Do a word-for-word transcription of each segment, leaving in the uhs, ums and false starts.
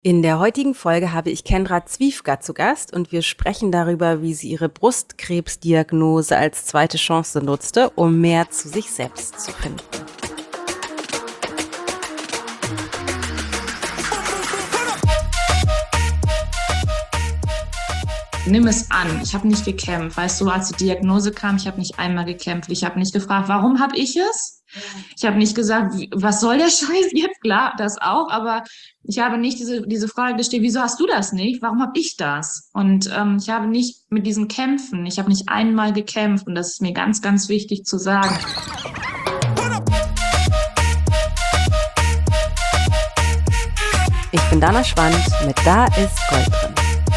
In der heutigen Folge habe ich Kendra Zwiefka zu Gast und wir sprechen darüber, wie sie ihre Brustkrebsdiagnose als zweite Chance nutzte, um mehr zu sich selbst zu finden. Nimm es an. Ich habe nicht gekämpft. Weißt du, als die Diagnose kam, ich habe nicht einmal gekämpft. Ich habe nicht gefragt, warum habe ich es? Ich habe nicht gesagt, was soll der Scheiß jetzt? Klar, das auch. Aber ich habe nicht diese, diese Frage gestellt, wieso hast du das nicht? Warum habe ich das? Und ähm, ich habe nicht mit diesen Kämpfen, ich habe nicht einmal gekämpft. Und das ist mir ganz, ganz wichtig zu sagen. Ich bin Dana Schwand mit Da ist Gold drin.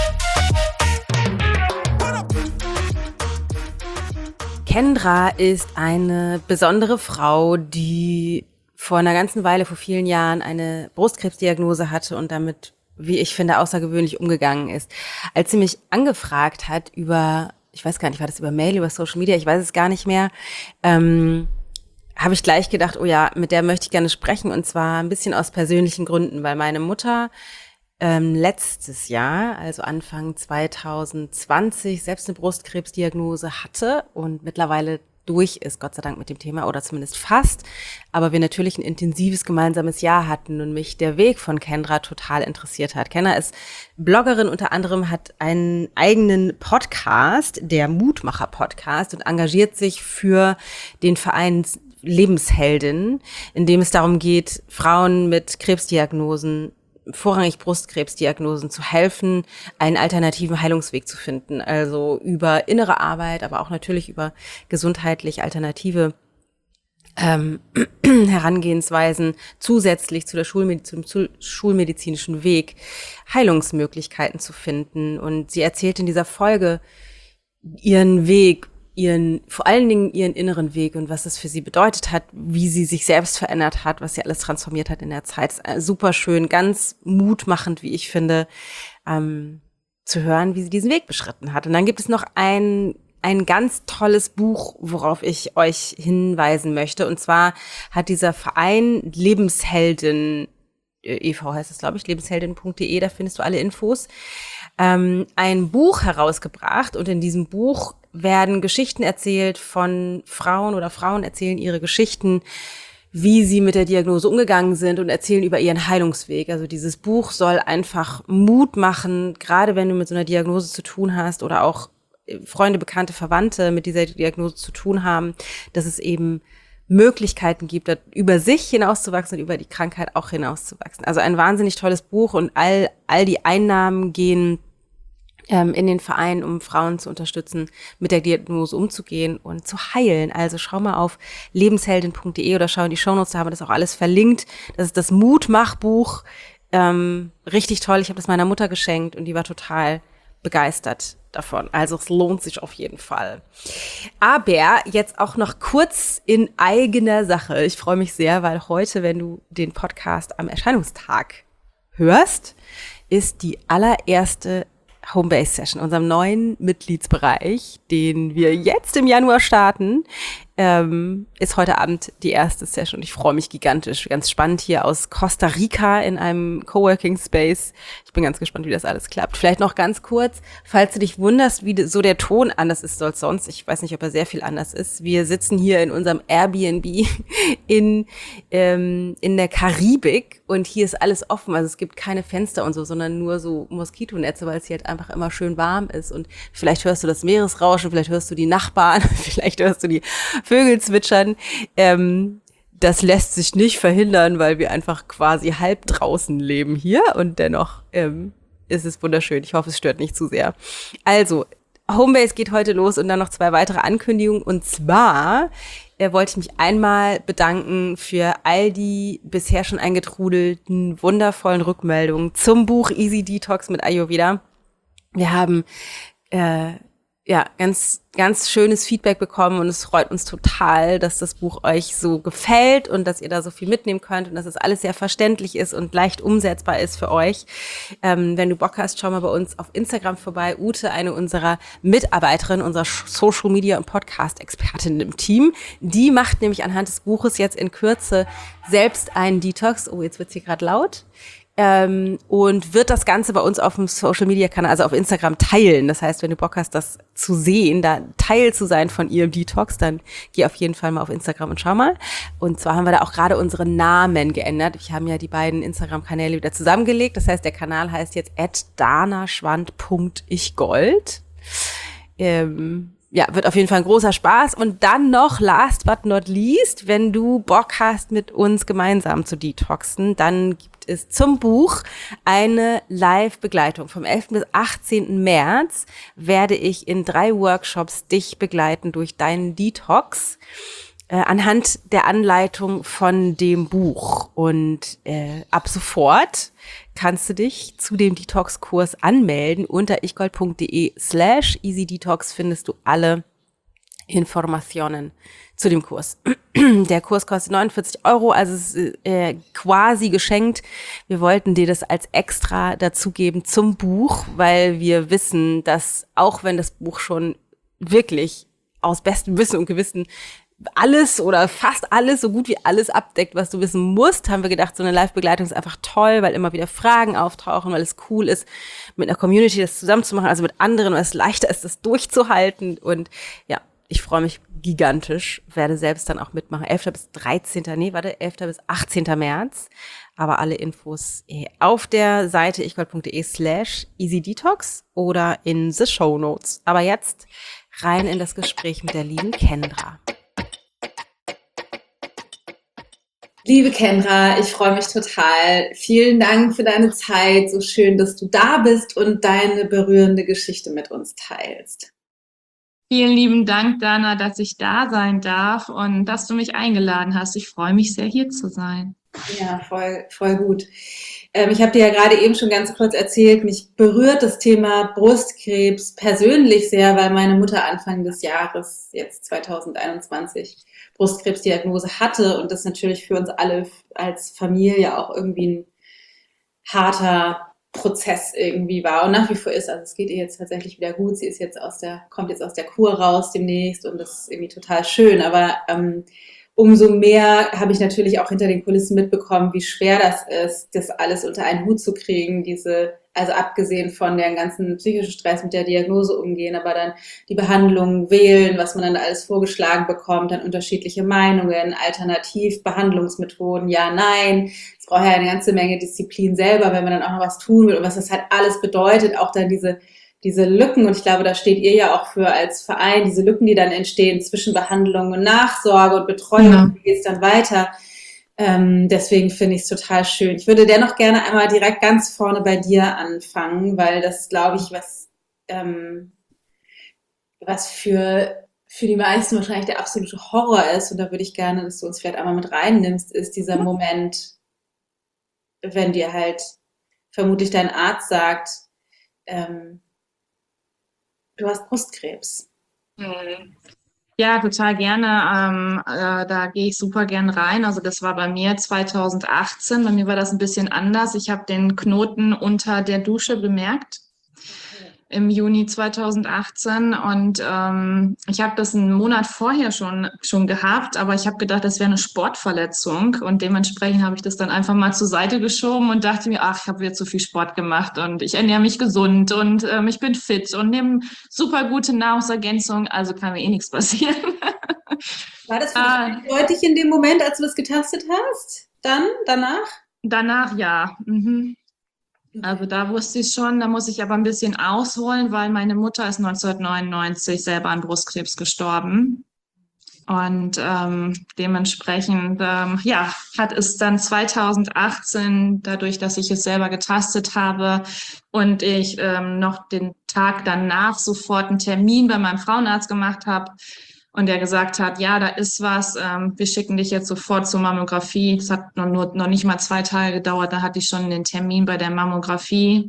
Kendra ist eine besondere Frau, die vor einer ganzen Weile, vor vielen Jahren, eine Brustkrebsdiagnose hatte und damit, wie ich finde, außergewöhnlich umgegangen ist. Als sie mich angefragt hat über, ich weiß gar nicht, war das über Mail, über Social Media, ich weiß es gar nicht mehr, ähm, habe ich gleich gedacht, oh ja, mit der möchte ich gerne sprechen, und zwar ein bisschen aus persönlichen Gründen, weil meine Mutter ähm, letztes Jahr, also Anfang zwanzig zwanzig, selbst eine Brustkrebsdiagnose hatte und mittlerweile durch ist, Gott sei Dank, mit dem Thema, oder zumindest fast, aber wir natürlich ein intensives gemeinsames Jahr hatten und mich der Weg von Kendra total interessiert hat. Kendra ist Bloggerin, unter anderem hat einen eigenen Podcast, der Mutmacher-Podcast, und engagiert sich für den Verein Lebensheldin, in dem es darum geht, Frauen mit Krebsdiagnosen, vorrangig Brustkrebsdiagnosen, zu helfen, einen alternativen Heilungsweg zu finden. Also über innere Arbeit, aber auch natürlich über gesundheitlich alternative ähm, Herangehensweisen zusätzlich zu der Schulmediz- zum zu schulmedizinischen Weg Heilungsmöglichkeiten zu finden. Und sie erzählt in dieser Folge ihren Weg, ihren, vor allen Dingen ihren inneren Weg und was es für sie bedeutet hat, wie sie sich selbst verändert hat, was sie alles transformiert hat in der Zeit. Super schön, ganz mutmachend, wie ich finde, ähm, zu hören, wie sie diesen Weg beschritten hat. Und dann gibt es noch ein, ein ganz tolles Buch, worauf ich euch hinweisen möchte. Und zwar hat dieser Verein Lebensheldin, e V heißt es, glaube ich, lebensheldin punkt de, da findest du alle Infos, ähm, ein Buch herausgebracht. Und in diesem Buch werden Geschichten erzählt von Frauen, oder Frauen erzählen ihre Geschichten, wie sie mit der Diagnose umgegangen sind, und erzählen über ihren Heilungsweg. Also dieses Buch soll einfach Mut machen, gerade wenn du mit so einer Diagnose zu tun hast oder auch Freunde, Bekannte, Verwandte mit dieser Diagnose zu tun haben, dass es eben Möglichkeiten gibt, über sich hinauszuwachsen und über die Krankheit auch hinauszuwachsen. Also ein wahnsinnig tolles Buch, und all, all die Einnahmen gehen ähm, in den Verein, um Frauen zu unterstützen, mit der Diagnose umzugehen und zu heilen. Also schau mal auf lebensheldin punkt de oder schau in die Shownotes, da haben wir das auch alles verlinkt. Das ist das Mutmachbuch. Ähm, richtig toll. Ich habe das meiner Mutter geschenkt und die war total begeistert davon. Also es lohnt sich auf jeden Fall. Aber jetzt auch noch kurz in eigener Sache. Ich freue mich sehr, weil heute, wenn du den Podcast am Erscheinungstag hörst, ist die allererste Homebase-Session, unserem neuen Mitgliedsbereich, den wir jetzt im Januar starten, ähm, ist heute Abend die erste Session. Ich freue mich gigantisch. Ganz spannend hier aus Costa Rica in einem Coworking Space. Ich bin ganz gespannt, wie das alles klappt. Vielleicht noch ganz kurz, falls du dich wunderst, wie so der Ton anders ist als sonst. Ich weiß nicht, ob er sehr viel anders ist. Wir sitzen hier in unserem Airbnb in, ähm, in der Karibik, und hier ist alles offen. Also es gibt keine Fenster und so, sondern nur so Moskitonetze, weil es hier halt einfach immer schön warm ist. Und vielleicht hörst du das Meeresrauschen, vielleicht hörst du die Nachbarn, vielleicht hörst du die Vögel zwitschern. Ähm, das lässt sich nicht verhindern, weil wir einfach quasi halb draußen leben hier, und dennoch ähm, ist es wunderschön. Ich hoffe, es stört nicht zu sehr. Also, Homebase geht heute los, und dann noch zwei weitere Ankündigungen. Und zwar äh, wollte ich mich einmal bedanken für all die bisher schon eingetrudelten, wundervollen Rückmeldungen zum Buch Easy Detox mit Ayurveda. Wir haben äh, ja, ganz, ganz schönes Feedback bekommen, und es freut uns total, dass das Buch euch so gefällt und dass ihr da so viel mitnehmen könnt und dass es alles sehr verständlich ist und leicht umsetzbar ist für euch. Ähm, wenn du Bock hast, schau mal bei uns auf Instagram vorbei. Ute, eine unserer Mitarbeiterinnen, unserer Social Media und Podcast Expertin im Team, die macht nämlich anhand des Buches jetzt in Kürze selbst einen Detox. Oh, jetzt wird's hier gerade laut. ähm, und wird das Ganze bei uns auf dem Social-Media-Kanal, also auf Instagram, teilen. Das heißt, wenn du Bock hast, das zu sehen, da Teil zu sein von ihrem Detox, dann geh auf jeden Fall mal auf Instagram und schau mal. Und zwar haben wir da auch gerade unsere Namen geändert. Wir haben ja die beiden Instagram-Kanäle wieder zusammengelegt. Das heißt, der Kanal heißt jetzt at danaschwand punkt ichgold. Ähm, ja, wird auf jeden Fall ein großer Spaß. Und dann noch, last but not least, wenn du Bock hast, mit uns gemeinsam zu detoxen, dann gibt es zum Buch eine Live-Begleitung. Vom elften bis achtzehnten März werde ich in drei Workshops dich begleiten durch deinen Detox äh, anhand der Anleitung von dem Buch. Und äh, ab sofort kannst du dich zu dem Detox-Kurs anmelden. Unter ichgold.de slash easydetox findest du alle Informationen zu dem Kurs. Der Kurs kostet neunundvierzig Euro, also es ist äh, quasi geschenkt. Wir wollten dir das als extra dazugeben zum Buch, weil wir wissen, dass auch wenn das Buch schon wirklich aus bestem Wissen und Gewissen alles oder fast alles, so gut wie alles abdeckt, was du wissen musst, haben wir gedacht, so eine Live-Begleitung ist einfach toll, weil immer wieder Fragen auftauchen, weil es cool ist, mit einer Community das zusammen zu machen, also mit anderen, weil es leichter ist, das durchzuhalten. Und ja, ich freue mich gigantisch, werde selbst dann auch mitmachen. elften bis dreizehnten Nee, warte, elften bis achtzehnten März. Aber alle Infos auf der Seite ichgold.de slash easydetox oder in the show notes. Aber jetzt rein in das Gespräch mit der lieben Kendra. Liebe Kendra, ich freue mich total. Vielen Dank für deine Zeit. So schön, dass du da bist und deine berührende Geschichte mit uns teilst. Vielen lieben Dank, Dana, dass ich da sein darf und dass du mich eingeladen hast. Ich freue mich sehr, hier zu sein. Ja, voll, voll gut. Ähm, ich habe dir ja gerade eben schon ganz kurz erzählt, mich berührt das Thema Brustkrebs persönlich sehr, weil meine Mutter Anfang des Jahres, jetzt zwanzig einundzwanzig, Brustkrebsdiagnose hatte und das natürlich für uns alle als Familie auch irgendwie ein harter Prozess irgendwie war und nach wie vor ist. Also es geht ihr jetzt tatsächlich wieder gut. Sie ist jetzt aus der, kommt jetzt aus der Kur raus demnächst und das ist irgendwie total schön. Aber ähm, umso mehr habe ich natürlich auch hinter den Kulissen mitbekommen, wie schwer das ist, das alles unter einen Hut zu kriegen, diese, also abgesehen von dem ganzen psychischen Stress mit der Diagnose umgehen, aber dann die Behandlung wählen, was man dann alles vorgeschlagen bekommt, dann unterschiedliche Meinungen, Alternativbehandlungsmethoden, ja, nein. Es braucht ja eine ganze Menge Disziplin selber, wenn man dann auch noch was tun will und was das halt alles bedeutet, auch dann diese diese Lücken, und ich glaube, da steht ihr ja auch für als Verein, diese Lücken, die dann entstehen zwischen Behandlung und Nachsorge und Betreuung, ja. Wie geht es dann weiter? Ähm, deswegen finde ich es total schön. Ich würde dennoch gerne einmal direkt ganz vorne bei dir anfangen, weil das, glaube ich, was, ähm, was für, für die meisten wahrscheinlich der absolute Horror ist, und da würde ich gerne, dass du uns vielleicht einmal mit reinnimmst, ist dieser Moment, wenn dir halt vermutlich dein Arzt sagt, ähm, du hast Brustkrebs. Ja, total gerne. Ähm, äh, da gehe ich super gern rein. Also das war bei mir zwanzig achtzehn. Bei mir war das ein bisschen anders. Ich habe den Knoten unter der Dusche bemerkt im Juni zwanzig achtzehn und ähm, ich habe das einen Monat vorher schon schon gehabt, aber ich habe gedacht, das wäre eine Sportverletzung und dementsprechend habe ich das dann einfach mal zur Seite geschoben und dachte mir, ach, ich habe wieder zu viel Sport gemacht und ich ernähre mich gesund und ähm, ich bin fit und nehme super gute Nahrungsergänzung, also kann mir eh nichts passieren. War das für dich ah, eindeutig in dem Moment, als du das getastet hast? Dann, danach? Danach, ja. Mhm. Also da wusste ich schon, da muss ich aber ein bisschen ausholen, weil meine Mutter ist neunzehnhundertneunundneunzig selber an Brustkrebs gestorben. Und ähm, dementsprechend, ähm, ja, hat es dann zwanzig achtzehn, dadurch, dass ich es selber getastet habe und ich ähm, noch den Tag danach sofort einen Termin bei meinem Frauenarzt gemacht habe, und der gesagt hat, ja, da ist was, ähm, wir schicken dich jetzt sofort zur Mammographie. Das hat noch, nur, noch nicht mal zwei Tage gedauert, da hatte ich schon den Termin bei der Mammographie.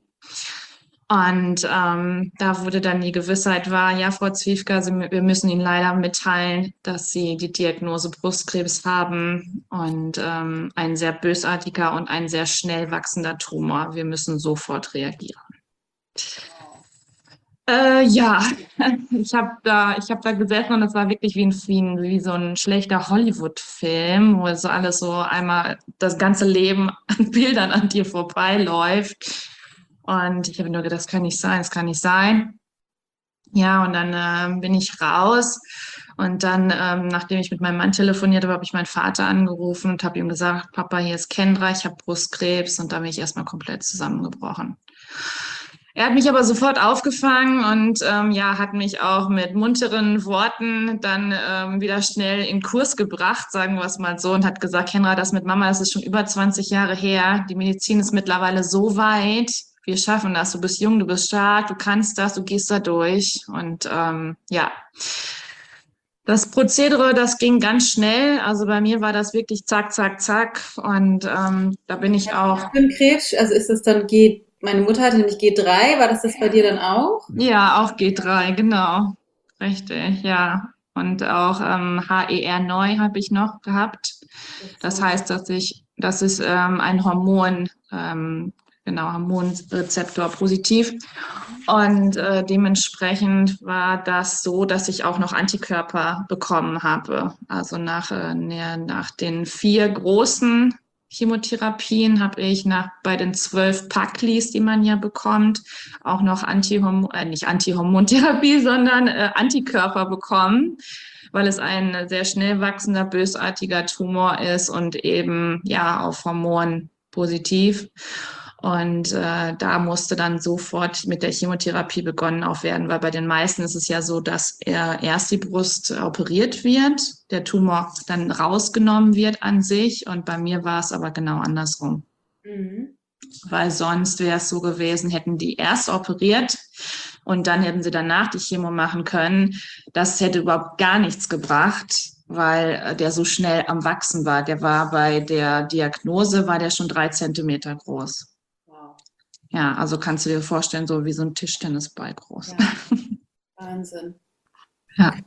Und ähm, da wurde dann die Gewissheit war, ja, Frau Zwiefka, Sie, wir müssen Ihnen leider mitteilen, dass Sie die Diagnose Brustkrebs haben und ähm, ein sehr bösartiger und ein sehr schnell wachsender Tumor. Wir müssen sofort reagieren. Äh, ja, ich habe da, ich habe da gesessen und es war wirklich wie ein, wie ein, wie so ein schlechter Hollywood-Film, wo so alles so einmal das ganze Leben an Bildern an dir vorbeiläuft. Und ich habe nur gedacht, das kann nicht sein, das kann nicht sein. Ja, und dann ähm, bin ich raus und dann, ähm, nachdem ich mit meinem Mann telefoniert habe, habe ich meinen Vater angerufen und habe ihm gesagt, Papa, hier ist Kendra, ich habe Brustkrebs und da bin ich erstmal komplett zusammengebrochen. Er hat mich aber sofort aufgefangen und ähm, ja, hat mich auch mit munteren Worten dann ähm, wieder schnell in Kurs gebracht, sagen wir es mal so, und hat gesagt, Kendra, das mit Mama, das ist schon über zwanzig Jahre her. Die Medizin ist mittlerweile so weit. Wir schaffen das. Du bist jung, du bist stark, du kannst das, du gehst da durch. Und ähm, ja, das Prozedere, das ging ganz schnell. Also bei mir war das wirklich zack, zack, zack. Und ähm, da bin ich auch. Für den Krebs, also ist das dann G, meine Mutter hatte nämlich G drei, war das das bei dir dann auch? Ja, auch G drei, genau. Richtig, ja. Und auch ähm, H E R neun habe ich noch gehabt. Das heißt, dass ich, das ist ähm, ein Hormon, ähm, genau, Hormonrezeptor positiv. Und äh, dementsprechend war das so, dass ich auch noch Antikörper bekommen habe. Also nach, äh, ne- nach den vier großen Chemotherapien habe ich nach bei den zwölf Packlis, die man ja bekommt, auch noch Antihormon, äh, nicht Antihormontherapie, sondern äh, Antikörper bekommen, weil es ein sehr schnell wachsender, bösartiger Tumor ist und eben ja auf Hormon positiv. Und äh, da musste dann sofort mit der Chemotherapie begonnen auch werden, weil bei den meisten ist es ja so, dass er erst die Brust operiert wird, der Tumor dann rausgenommen wird an sich. Und bei mir war es aber genau andersrum. Mhm. Weil sonst wäre es so gewesen, hätten die erst operiert und dann hätten sie danach die Chemo machen können. Das hätte überhaupt gar nichts gebracht, weil der so schnell am Wachsen war. Der war bei der Diagnose, war der schon drei Zentimeter groß. Wow. Ja, also kannst du dir vorstellen, so wie so ein Tischtennisball groß. Ja, Wahnsinn. Ja.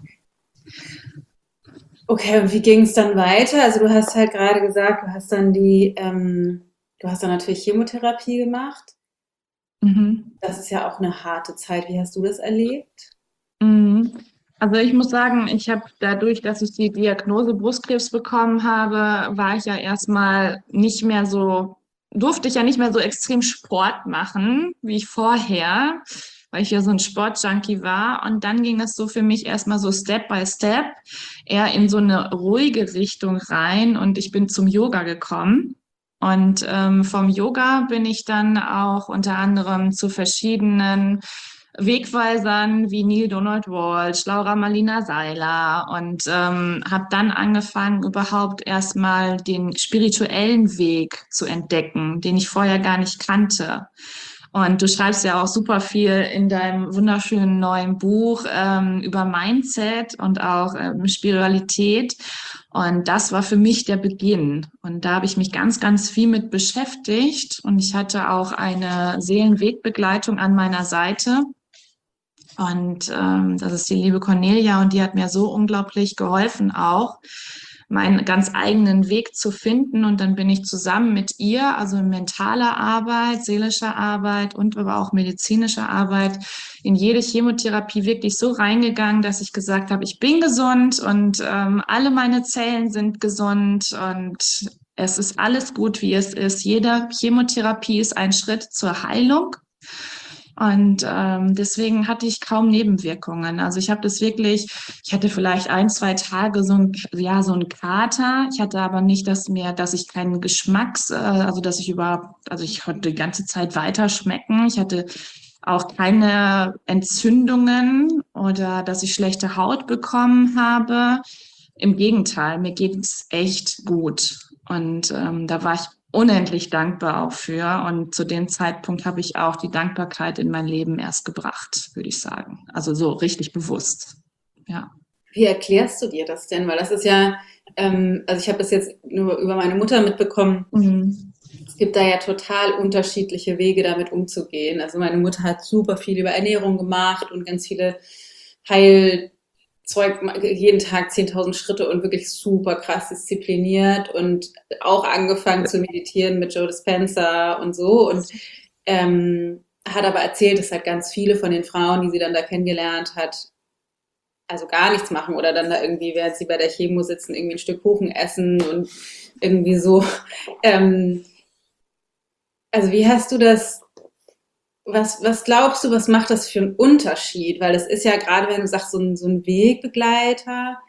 Okay, und wie ging es dann weiter? Also du hast halt gerade gesagt, du hast dann die, ähm, du hast dann natürlich Chemotherapie gemacht. Mhm. Das ist ja auch eine harte Zeit. Wie hast du das erlebt? Mhm. Also ich muss sagen, ich habe dadurch, dass ich die Diagnose Brustkrebs bekommen habe, war ich ja erstmal nicht mehr so, durfte ich ja nicht mehr so extrem Sport machen wie ich vorher, weil ich ja so ein Sportjunkie war. Und dann ging es so für mich erstmal so Step by Step eher in so eine ruhige Richtung rein und ich bin zum Yoga gekommen. Und ähm, vom Yoga bin ich dann auch unter anderem zu verschiedenen Wegweisern wie Neil Donald Walsh, Laura Marlina Seiler und ähm, habe dann angefangen, überhaupt erstmal den spirituellen Weg zu entdecken, den ich vorher gar nicht kannte. Und du schreibst ja auch super viel in deinem wunderschönen neuen Buch ähm, über Mindset und auch ähm, Spiritualität. Und das war für mich der Beginn. Und da habe ich mich ganz, ganz viel mit beschäftigt. Und ich hatte auch eine Seelenwegbegleitung an meiner Seite. Und ähm, das ist die liebe Cornelia und die hat mir so unglaublich geholfen, auch meinen ganz eigenen Weg zu finden. Und dann bin ich zusammen mit ihr, also mentaler Arbeit, seelischer Arbeit und aber auch medizinischer Arbeit, in jede Chemotherapie wirklich so reingegangen, dass ich gesagt habe, ich bin gesund und ähm, alle meine Zellen sind gesund und es ist alles gut, wie es ist. Jede Chemotherapie ist ein Schritt zur Heilung. Und ähm, deswegen hatte ich kaum Nebenwirkungen. Also ich habe das wirklich, ich hatte vielleicht ein, zwei Tage so ein, ja, so ein Kater. Ich hatte aber nicht, dass mir, dass ich keinen Geschmacks, äh, also dass ich überhaupt, also ich konnte die ganze Zeit weiter schmecken. Ich hatte auch keine Entzündungen oder dass ich schlechte Haut bekommen habe. Im Gegenteil, mir geht es echt gut. Und ähm, da war ich unendlich dankbar auch für. Und zu dem Zeitpunkt habe ich auch die Dankbarkeit in mein Leben erst gebracht, würde ich sagen. Also so richtig bewusst. Ja. Wie erklärst du dir das denn? Weil das ist ja, ähm, also ich habe das jetzt nur über meine Mutter mitbekommen. Mhm. Es gibt da ja total unterschiedliche Wege, damit umzugehen. Also meine Mutter hat super viel über Ernährung gemacht und ganz viele Heilzeug, jeden Tag zehntausend Schritte und wirklich super krass diszipliniert und auch angefangen zu meditieren mit Joe Dispenza und so. Und ähm, hat aber erzählt, dass halt ganz viele von den Frauen, die sie dann da kennengelernt hat, also gar nichts machen oder dann da irgendwie, während sie bei der Chemo sitzen, irgendwie ein Stück Kuchen essen und irgendwie so. Ähm, also wie hast du das, was, was glaubst du, was macht das für einen Unterschied? Weil das ist ja gerade, wenn du sagst, so ein, so ein Wegbegleiter.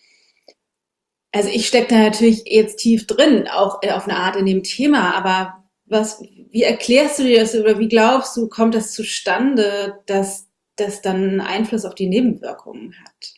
Also ich stecke da natürlich jetzt tief drin, auch auf eine Art in dem Thema, aber was, wie erklärst du dir das oder wie glaubst du, kommt das zustande, dass das dann einen Einfluss auf die Nebenwirkungen hat?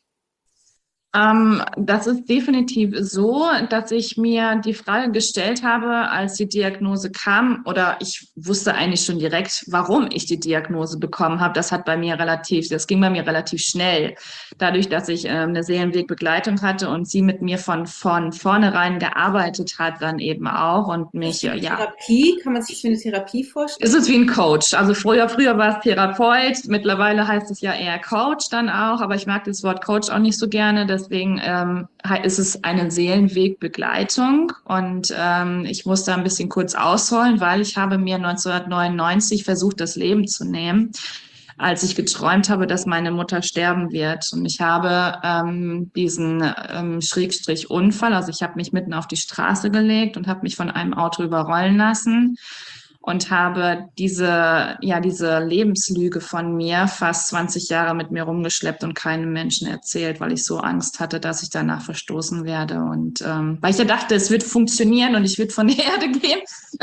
Ähm, das ist definitiv so, dass ich mir die Frage gestellt habe, als die Diagnose kam, oder ich wusste eigentlich schon direkt, warum ich die Diagnose bekommen habe. Das hat bei mir relativ, das ging bei mir relativ schnell. Dadurch, dass ich äh, eine Seelenwegbegleitung hatte und sie mit mir von, von vornherein gearbeitet hat, dann eben auch und mich, Ist das wie eine ja, Therapie? Kann man sich das wie eine Therapie vorstellen? es ist wie ein Coach. Also früher, früher war es Therapeut, mittlerweile heißt es ja eher Coach dann auch, aber ich mag das Wort Coach auch nicht so gerne, deswegen ähm, ist es eine Seelenwegbegleitung und ähm, ich muss da ein bisschen kurz ausholen, weil ich habe mir neunzehnhundertneunundneunzig versucht, das Leben zu nehmen, als ich geträumt habe, dass meine Mutter sterben wird. Und ich habe ähm, diesen ähm, Schrägstrich Unfall, also ich habe mich mitten auf die Straße gelegt und habe mich von einem Auto überrollen lassen und habe diese, ja, diese Lebenslüge von mir fast zwanzig Jahre mit mir rumgeschleppt und keinem Menschen erzählt, weil ich so Angst hatte, dass ich danach verstoßen werde. Und ähm, weil ich ja dachte, es wird funktionieren und ich würde von der Erde gehen.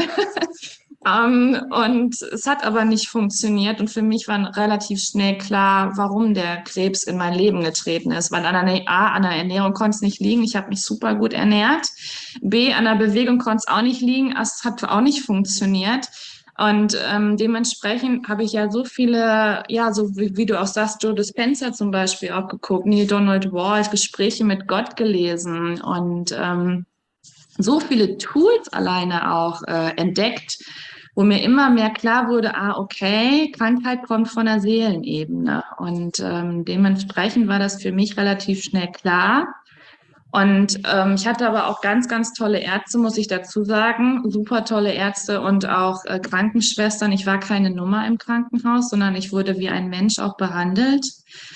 Um, und es hat aber nicht funktioniert. Und für mich war relativ schnell klar, warum der Krebs in mein Leben getreten ist. Weil an einer, A, an der Ernährung konnte es nicht liegen. Ich habe mich super gut ernährt. B, an der Bewegung konnte es auch nicht liegen. Es hat auch nicht funktioniert. Und ähm, dementsprechend habe ich ja so viele, ja, so wie, wie du auch sagst, Joe Dispenza zum Beispiel auch geguckt, Neil Donald Walsh, Gespräche mit Gott gelesen und ähm, so viele Tools alleine auch äh, entdeckt, wo mir immer mehr klar wurde, ah, okay, Krankheit kommt von der Seelenebene. Und ähm, dementsprechend war das für mich relativ schnell klar. Und ähm, ich hatte aber auch ganz, ganz tolle Ärzte, muss ich dazu sagen, super tolle Ärzte und auch äh, Krankenschwestern. Ich war keine Nummer im Krankenhaus, sondern ich wurde wie ein Mensch auch behandelt.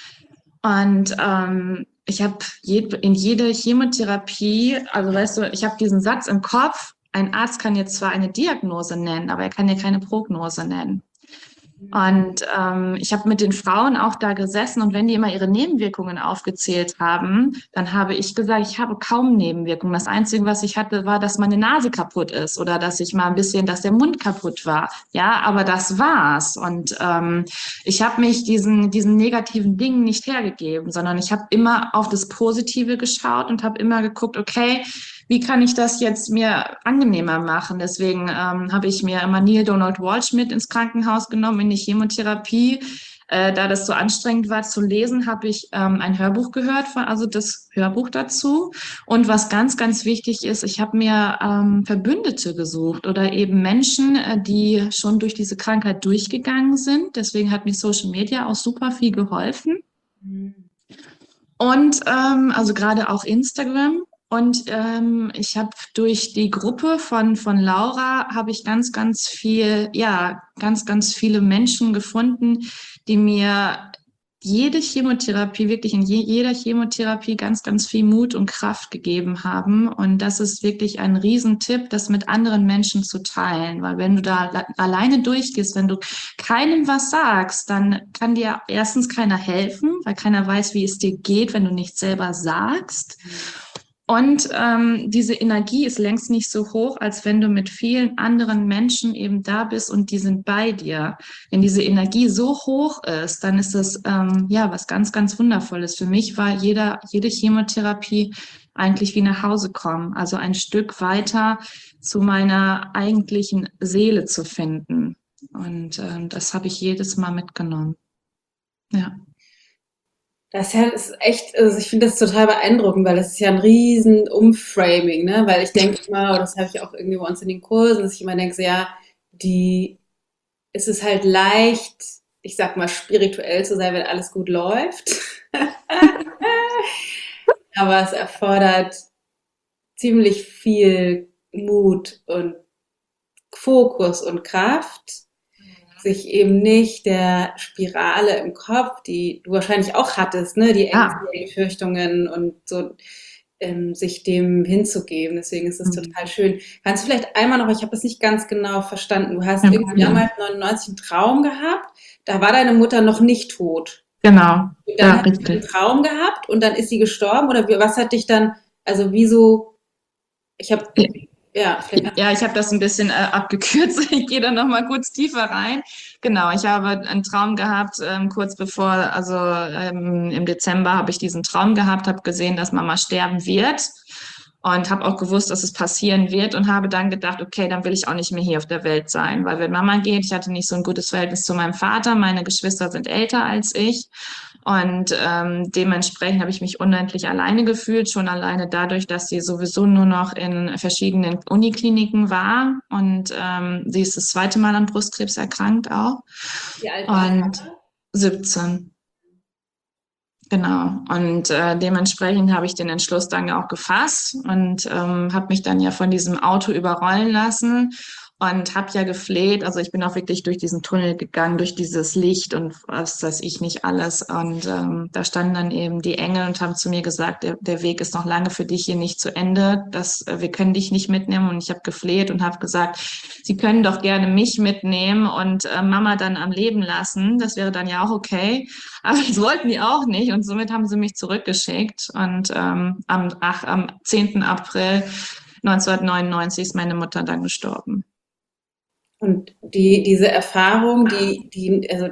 Und ähm, ich habe je, in jede Chemotherapie, also weißt du, ich habe diesen Satz im Kopf, ein Arzt kann jetzt zwar eine Diagnose nennen, aber er kann ja keine Prognose nennen. Und ähm, ich habe mit den Frauen auch da gesessen und wenn die immer ihre Nebenwirkungen aufgezählt haben, dann habe ich gesagt, ich habe kaum Nebenwirkungen. Das Einzige, was ich hatte, war, dass meine Nase kaputt ist oder dass ich mal ein bisschen, dass der Mund kaputt war. Ja, aber das war's. Und ähm, ich habe mich diesen, diesen negativen Dingen nicht hergegeben, sondern ich habe immer auf das Positive geschaut und habe immer geguckt, okay, wie kann ich das jetzt mir angenehmer machen? Deswegen ähm, habe ich mir immer Neil Donald Walsh mit ins Krankenhaus genommen, in die Chemotherapie. Äh, da das so anstrengend war zu lesen, habe ich ähm, ein Hörbuch gehört, von, also das Hörbuch dazu. Und was ganz, ganz wichtig ist, ich habe mir ähm, Verbündete gesucht oder eben Menschen, äh, die schon durch diese Krankheit durchgegangen sind. Deswegen hat mir Social Media auch super viel geholfen. Und ähm, also gerade auch Instagram. Und ähm, ich habe durch die Gruppe von von Laura habe ich ganz, ganz viel, ja, ganz, ganz viele Menschen gefunden, die mir jede Chemotherapie, wirklich in je, jeder Chemotherapie ganz, ganz viel Mut und Kraft gegeben haben. Und das ist wirklich ein Riesentipp, das mit anderen Menschen zu teilen. Weil wenn du da alleine durchgehst, wenn du keinem was sagst, dann kann dir erstens keiner helfen, weil keiner weiß, wie es dir geht, wenn du nichts selber sagst. Und ähm, diese Energie ist längst nicht so hoch, als wenn du mit vielen anderen Menschen eben da bist und die sind bei dir. Wenn diese Energie so hoch ist, dann ist das ähm, ja was ganz, ganz Wundervolles. Für mich war jeder, jede Chemotherapie eigentlich wie nach Hause kommen, also ein Stück weiter zu meiner eigentlichen Seele zu finden. Und ähm, das habe ich jedes Mal mitgenommen. Ja. Das ist echt, also ich finde das total beeindruckend, weil das ist ja ein riesen Umframing, ne? Weil ich denke immer, oder das habe ich auch irgendwie bei uns in den Kursen, dass ich immer denke, so, ja, die, es ist halt leicht, ich sag mal, spirituell zu sein, wenn alles gut läuft. Aber es erfordert ziemlich viel Mut und Fokus und Kraft, sich eben nicht der Spirale im Kopf, die du wahrscheinlich auch hattest, ne, die Ängste, Ja. die Befürchtungen und so, ähm, sich dem hinzugeben. Deswegen ist es Mhm. total schön. Kannst du vielleicht einmal noch, ich habe das nicht ganz genau verstanden, du hast Kein irgendwie Problem. damals neunundneunzig einen Traum gehabt, da war deine Mutter noch nicht tot. Genau, Und ja, dann hast du einen richtig. Traum gehabt und dann ist sie gestorben oder wie, was hat dich dann, also wieso, ich habe, ja, vielleicht kannst Ja, ich habe das ein bisschen äh, abgekürzt. Ich gehe da noch mal kurz tiefer rein. Genau, ich habe einen Traum gehabt, ähm, kurz bevor, also ähm, im Dezember habe ich diesen Traum gehabt, habe gesehen, dass Mama sterben wird und habe auch gewusst, dass es passieren wird und habe dann gedacht, okay, dann will ich auch nicht mehr hier auf der Welt sein, weil wenn Mama geht, ich hatte nicht so ein gutes Verhältnis zu meinem Vater, meine Geschwister sind älter als ich und ähm, dementsprechend habe ich mich unendlich alleine gefühlt, schon alleine dadurch, dass sie sowieso nur noch in verschiedenen Unikliniken war. Und ähm, sie ist das zweite Mal an Brustkrebs erkrankt auch. du, wie alt warst Und siebzehn. Genau. Und äh, dementsprechend habe ich den Entschluss dann auch gefasst und ähm, habe mich dann ja von diesem Auto überrollen lassen und habe ja gefleht. Also ich bin auch wirklich durch diesen Tunnel gegangen, durch dieses Licht und was weiß ich nicht alles. Und ähm, da standen dann eben die Engel und haben zu mir gesagt, der, der Weg ist noch lange für dich hier nicht zu Ende. Das, äh, wir können dich nicht mitnehmen. Und ich habe gefleht und habe gesagt, Sie können doch gerne mich mitnehmen und äh, Mama dann am Leben lassen. Das wäre dann ja auch okay. Aber das wollten die auch nicht und somit haben sie mich zurückgeschickt. Und ähm, am, ach, am zehnten April neunzehnhundertneunundneunzig ist meine Mutter dann gestorben. Und die, diese Erfahrung, die, die, also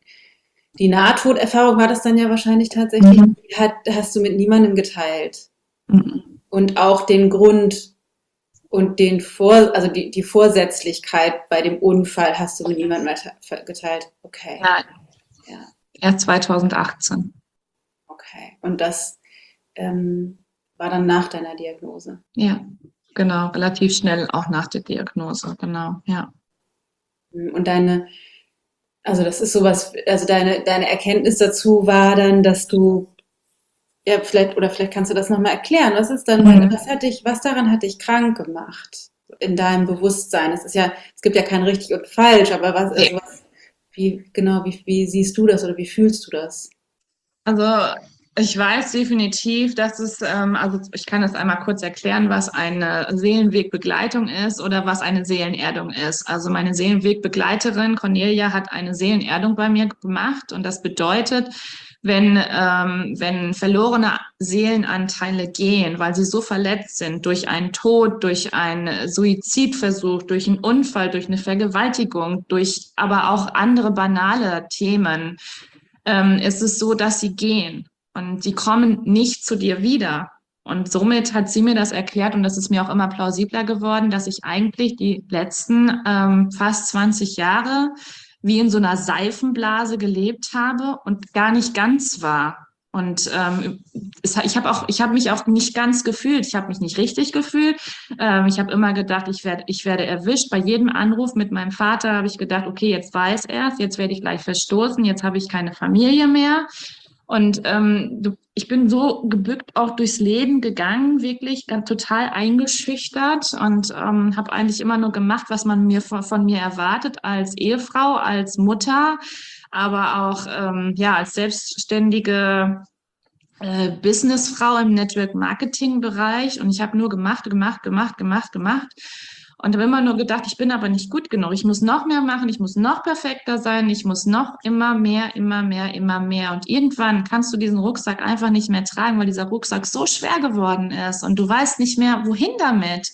die Nahtoderfahrung war das dann ja wahrscheinlich tatsächlich, Mhm. die hat, hast du mit niemandem geteilt. Mhm. Und auch den Grund und den Vor, also die, die Vorsätzlichkeit bei dem Unfall hast du mit niemandem mehr te- geteilt. Okay, Nein, ja, erst zweitausendachtzehn. okay. Und das ähm, war dann nach deiner Diagnose. Ja, genau, relativ schnell auch nach der Diagnose, genau, ja. Und deine, also das ist sowas, also deine, deine Erkenntnis dazu war dann, dass du, ja, vielleicht, oder vielleicht kannst du das nochmal erklären. Was ist dann, Mhm. was hat dich, was daran hat dich krank gemacht in deinem Bewusstsein? Es ist ja, es gibt ja kein richtig und falsch, aber was, also Nee. was, wie, genau, wie, wie siehst du das oder wie fühlst du das? Also ich weiß definitiv, dass es, ähm, also ich kann das einmal kurz erklären, was eine Seelenwegbegleitung ist oder was eine Seelenerdung ist. Also meine Seelenwegbegleiterin Cornelia hat eine Seelenerdung bei mir gemacht und das bedeutet, wenn, ähm, wenn verlorene Seelenanteile gehen, weil sie so verletzt sind durch einen Tod, durch einen Suizidversuch, durch einen Unfall, durch eine Vergewaltigung, durch aber auch andere banale Themen, ähm, ist es so, dass sie gehen und die kommen nicht zu dir wieder. Und somit hat sie mir das erklärt und das ist mir auch immer plausibler geworden, dass ich eigentlich die letzten ähm, fast zwanzig Jahre wie in so einer Seifenblase gelebt habe und gar nicht ganz war. Und ähm, es, ich habe auch, ich habe mich auch nicht ganz gefühlt. Ich habe mich nicht richtig gefühlt. Ähm, ich habe immer gedacht, ich werde, ich werde erwischt. Bei jedem Anruf mit meinem Vater habe ich gedacht, okay, jetzt weiß er es, jetzt werde ich gleich verstoßen, jetzt habe ich keine Familie mehr. Und ähm, du, ich bin so gebückt auch durchs Leben gegangen, wirklich ganz total eingeschüchtert und ähm, habe eigentlich immer nur gemacht, was man mir von, von mir erwartet als Ehefrau, als Mutter, aber auch ähm, ja als selbstständige äh, Businessfrau im Network-Marketing-Bereich. Und ich habe nur gemacht, gemacht, gemacht, gemacht, gemacht. Und habe immer nur gedacht, ich bin aber nicht gut genug. Ich muss noch mehr machen, ich muss noch perfekter sein, ich muss noch immer mehr, immer mehr, immer mehr. Und irgendwann kannst du diesen Rucksack einfach nicht mehr tragen, weil dieser Rucksack so schwer geworden ist und du weißt nicht mehr, wohin damit.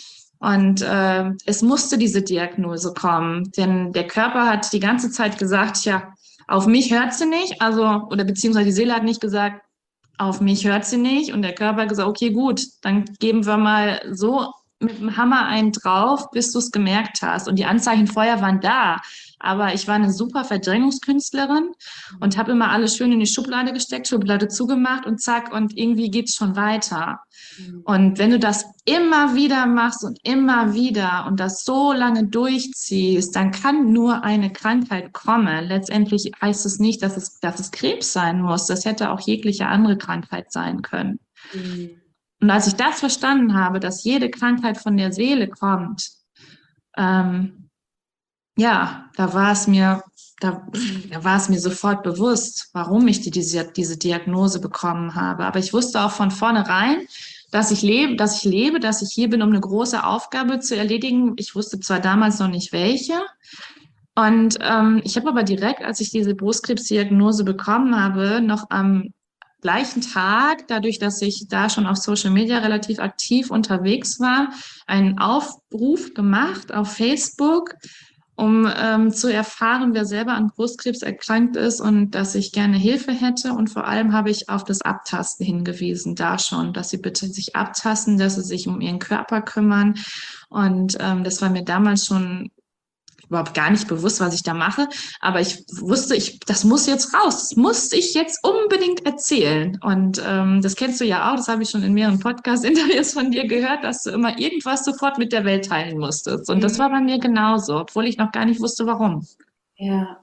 Und äh, es musste diese Diagnose kommen, denn der Körper hat die ganze Zeit gesagt, ja, auf mich hört sie nicht, also, oder beziehungsweise die Seele hat nicht gesagt, auf mich hört sie nicht. Und der Körper hat gesagt, okay, gut, dann geben wir mal so mit dem Hammer einen drauf, bis du es gemerkt hast. Und die Anzeichen vorher waren da. Aber ich war eine super Verdrängungskünstlerin und habe immer alles schön in die Schublade gesteckt, Schublade zugemacht und zack, und irgendwie geht's schon weiter. Und wenn du das immer wieder machst und immer wieder und das so lange durchziehst, dann kann nur eine Krankheit kommen. Letztendlich heißt es nicht, dass es, dass es Krebs sein muss. Das hätte auch jegliche andere Krankheit sein können. Mhm. Und als ich das verstanden habe, dass jede Krankheit von der Seele kommt, ähm, ja, da war es mir, da, da war es mir sofort bewusst, warum ich die, diese, diese Diagnose bekommen habe. Aber ich wusste auch von vornherein, dass ich lebe, dass ich lebe, dass ich hier bin, um eine große Aufgabe zu erledigen. Ich wusste zwar damals noch nicht welche. Und ähm, ich habe aber direkt, als ich diese Brustkrebsdiagnose bekommen habe, noch am gleichen Tag, dadurch, dass ich da schon auf Social Media relativ aktiv unterwegs war, einen Aufruf gemacht auf Facebook, um ähm, zu erfahren, wer selber an Brustkrebs erkrankt ist und dass ich gerne Hilfe hätte. Und vor allem habe ich auf das Abtasten hingewiesen, da schon, dass sie bitte sich abtasten, dass sie sich um ihren Körper kümmern. Und ähm, das war mir damals schon überhaupt gar nicht bewusst, was ich da mache. Aber ich wusste, ich, das muss jetzt raus. Das muss ich jetzt unbedingt erzählen. Und ähm, das kennst du ja auch. Das habe ich schon in mehreren Podcast-Interviews von dir gehört, dass du immer irgendwas sofort mit der Welt teilen musstest. Und das war bei mir genauso, obwohl ich noch gar nicht wusste, warum. Ja.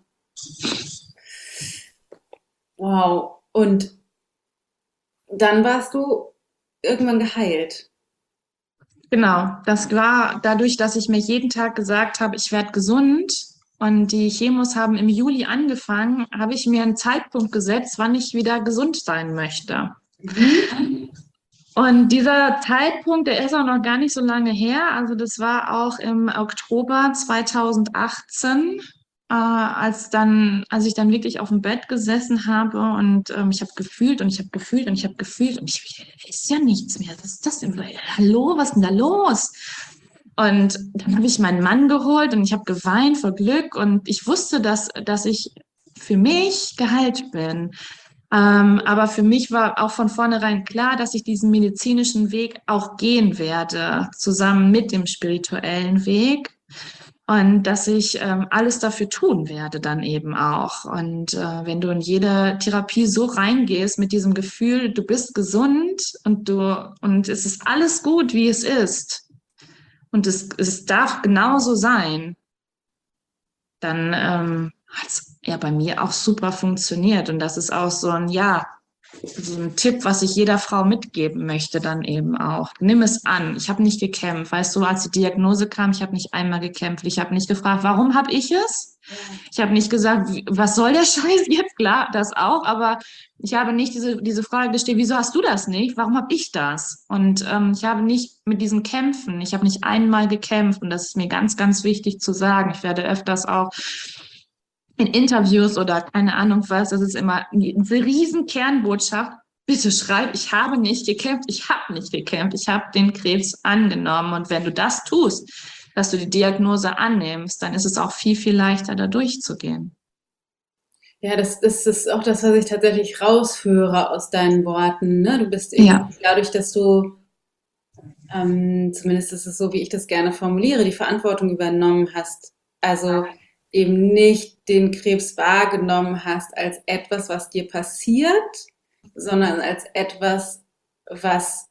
Wow. Und dann warst du irgendwann geheilt. Genau, das war dadurch, dass ich mir jeden Tag gesagt habe, ich werde gesund und die Chemos haben im Juli angefangen, habe ich mir einen Zeitpunkt gesetzt, wann ich wieder gesund sein möchte. Mhm. Und dieser Zeitpunkt, der ist auch noch gar nicht so lange her, also das war auch im Oktober zweitausendachtzehn. Äh, als dann, als ich dann wirklich auf dem Bett gesessen habe und ähm, ich habe gefühlt und ich habe gefühlt und ich habe gefühlt und ich ist ja nichts mehr. Was ist das denn? Hallo, was ist denn da los? Und dann habe ich meinen Mann geholt und ich habe geweint vor Glück und ich wusste, dass, dass ich für mich geheilt bin. Ähm, aber für mich war auch von vornherein klar, dass ich diesen medizinischen Weg auch gehen werde, zusammen mit dem spirituellen Weg. Und dass ich ähm, alles dafür tun werde dann eben auch. Und äh, wenn du in jede Therapie so reingehst mit diesem Gefühl, du bist gesund und du und es ist alles gut, wie es ist. Und es, es darf genauso sein, dann ähm, hat es ja bei mir auch super funktioniert. Und das ist auch so ein, ja, so ein Tipp, was ich jeder Frau mitgeben möchte, dann eben auch. Nimm es an. Ich habe nicht gekämpft. Weißt du, als die Diagnose kam, ich habe nicht einmal gekämpft. Ich habe nicht gefragt, warum habe ich es? Ich habe nicht gesagt, was soll der Scheiß jetzt? Klar, das auch. Aber ich habe nicht diese, diese Frage gestellt, wieso hast du das nicht? Warum habe ich das? Und ähm, ich habe nicht mit diesen Kämpfen, ich habe nicht einmal gekämpft. Und das ist mir ganz, ganz wichtig zu sagen. Ich werde öfters auch in Interviews oder keine Ahnung was, das ist immer eine riesen Kernbotschaft. Bitte schreib, ich habe nicht gekämpft, ich habe nicht gekämpft, ich habe den Krebs angenommen. Und wenn du das tust, dass du die Diagnose annimmst, dann ist es auch viel, viel leichter, da durchzugehen. Ja, das, das ist auch das, was ich tatsächlich raushöre aus deinen Worten. Ne? Du bist eben Ja. dadurch, dass du, ähm, zumindest ist es so, wie ich das gerne formuliere, die Verantwortung übernommen hast. Also eben nicht den Krebs wahrgenommen hast als etwas, was dir passiert, sondern als etwas, was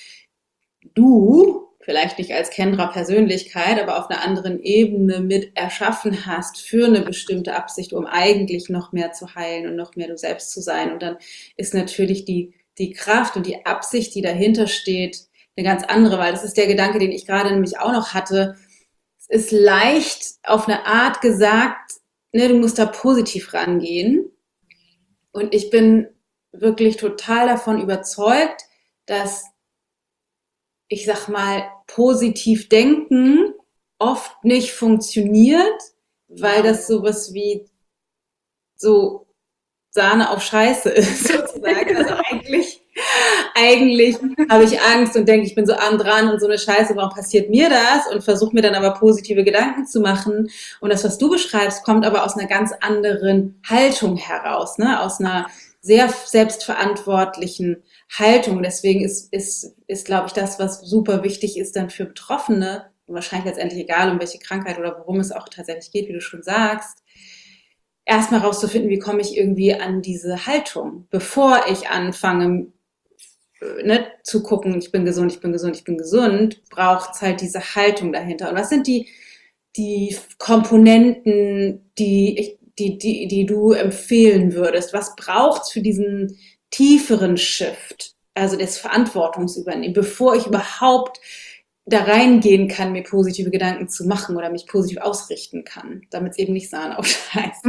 du, vielleicht nicht als Kendra-Persönlichkeit, aber auf einer anderen Ebene mit erschaffen hast für eine bestimmte Absicht, um eigentlich noch mehr zu heilen und noch mehr du selbst zu sein. Und dann ist natürlich die, die Kraft und die Absicht, die dahinter steht, eine ganz andere, weil das ist der Gedanke, den ich gerade nämlich auch noch hatte. Es ist leicht auf eine Art gesagt, ne, du musst da positiv rangehen. Und ich bin wirklich total davon überzeugt, dass, ich sag mal, positiv denken oft nicht funktioniert, weil das sowas wie so Sahne auf Scheiße ist, sozusagen. Also eigentlich Eigentlich habe ich Angst und denke, ich bin so arm dran und so eine Scheiße, warum passiert mir das? Und versuche mir dann aber positive Gedanken zu machen. Und das, was du beschreibst, kommt aber aus einer ganz anderen Haltung heraus, ne? Aus einer sehr selbstverantwortlichen Haltung. Deswegen ist, ist, ist, glaube ich, das, was super wichtig ist dann für Betroffene, wahrscheinlich letztendlich egal, um welche Krankheit oder worum es auch tatsächlich geht, wie du schon sagst, erstmal rauszufinden, wie komme ich irgendwie an diese Haltung, bevor ich anfange, ne, zu gucken, ich bin gesund, ich bin gesund, ich bin gesund, braucht es halt diese Haltung dahinter. Und was sind die, die Komponenten, die, die, die, die du empfehlen würdest? Was braucht es für diesen tieferen Shift, also das Verantwortungsübernehmen, bevor ich überhaupt da reingehen kann, mir positive Gedanken zu machen oder mich positiv ausrichten kann, damit es eben nicht Sahne aufscheißt.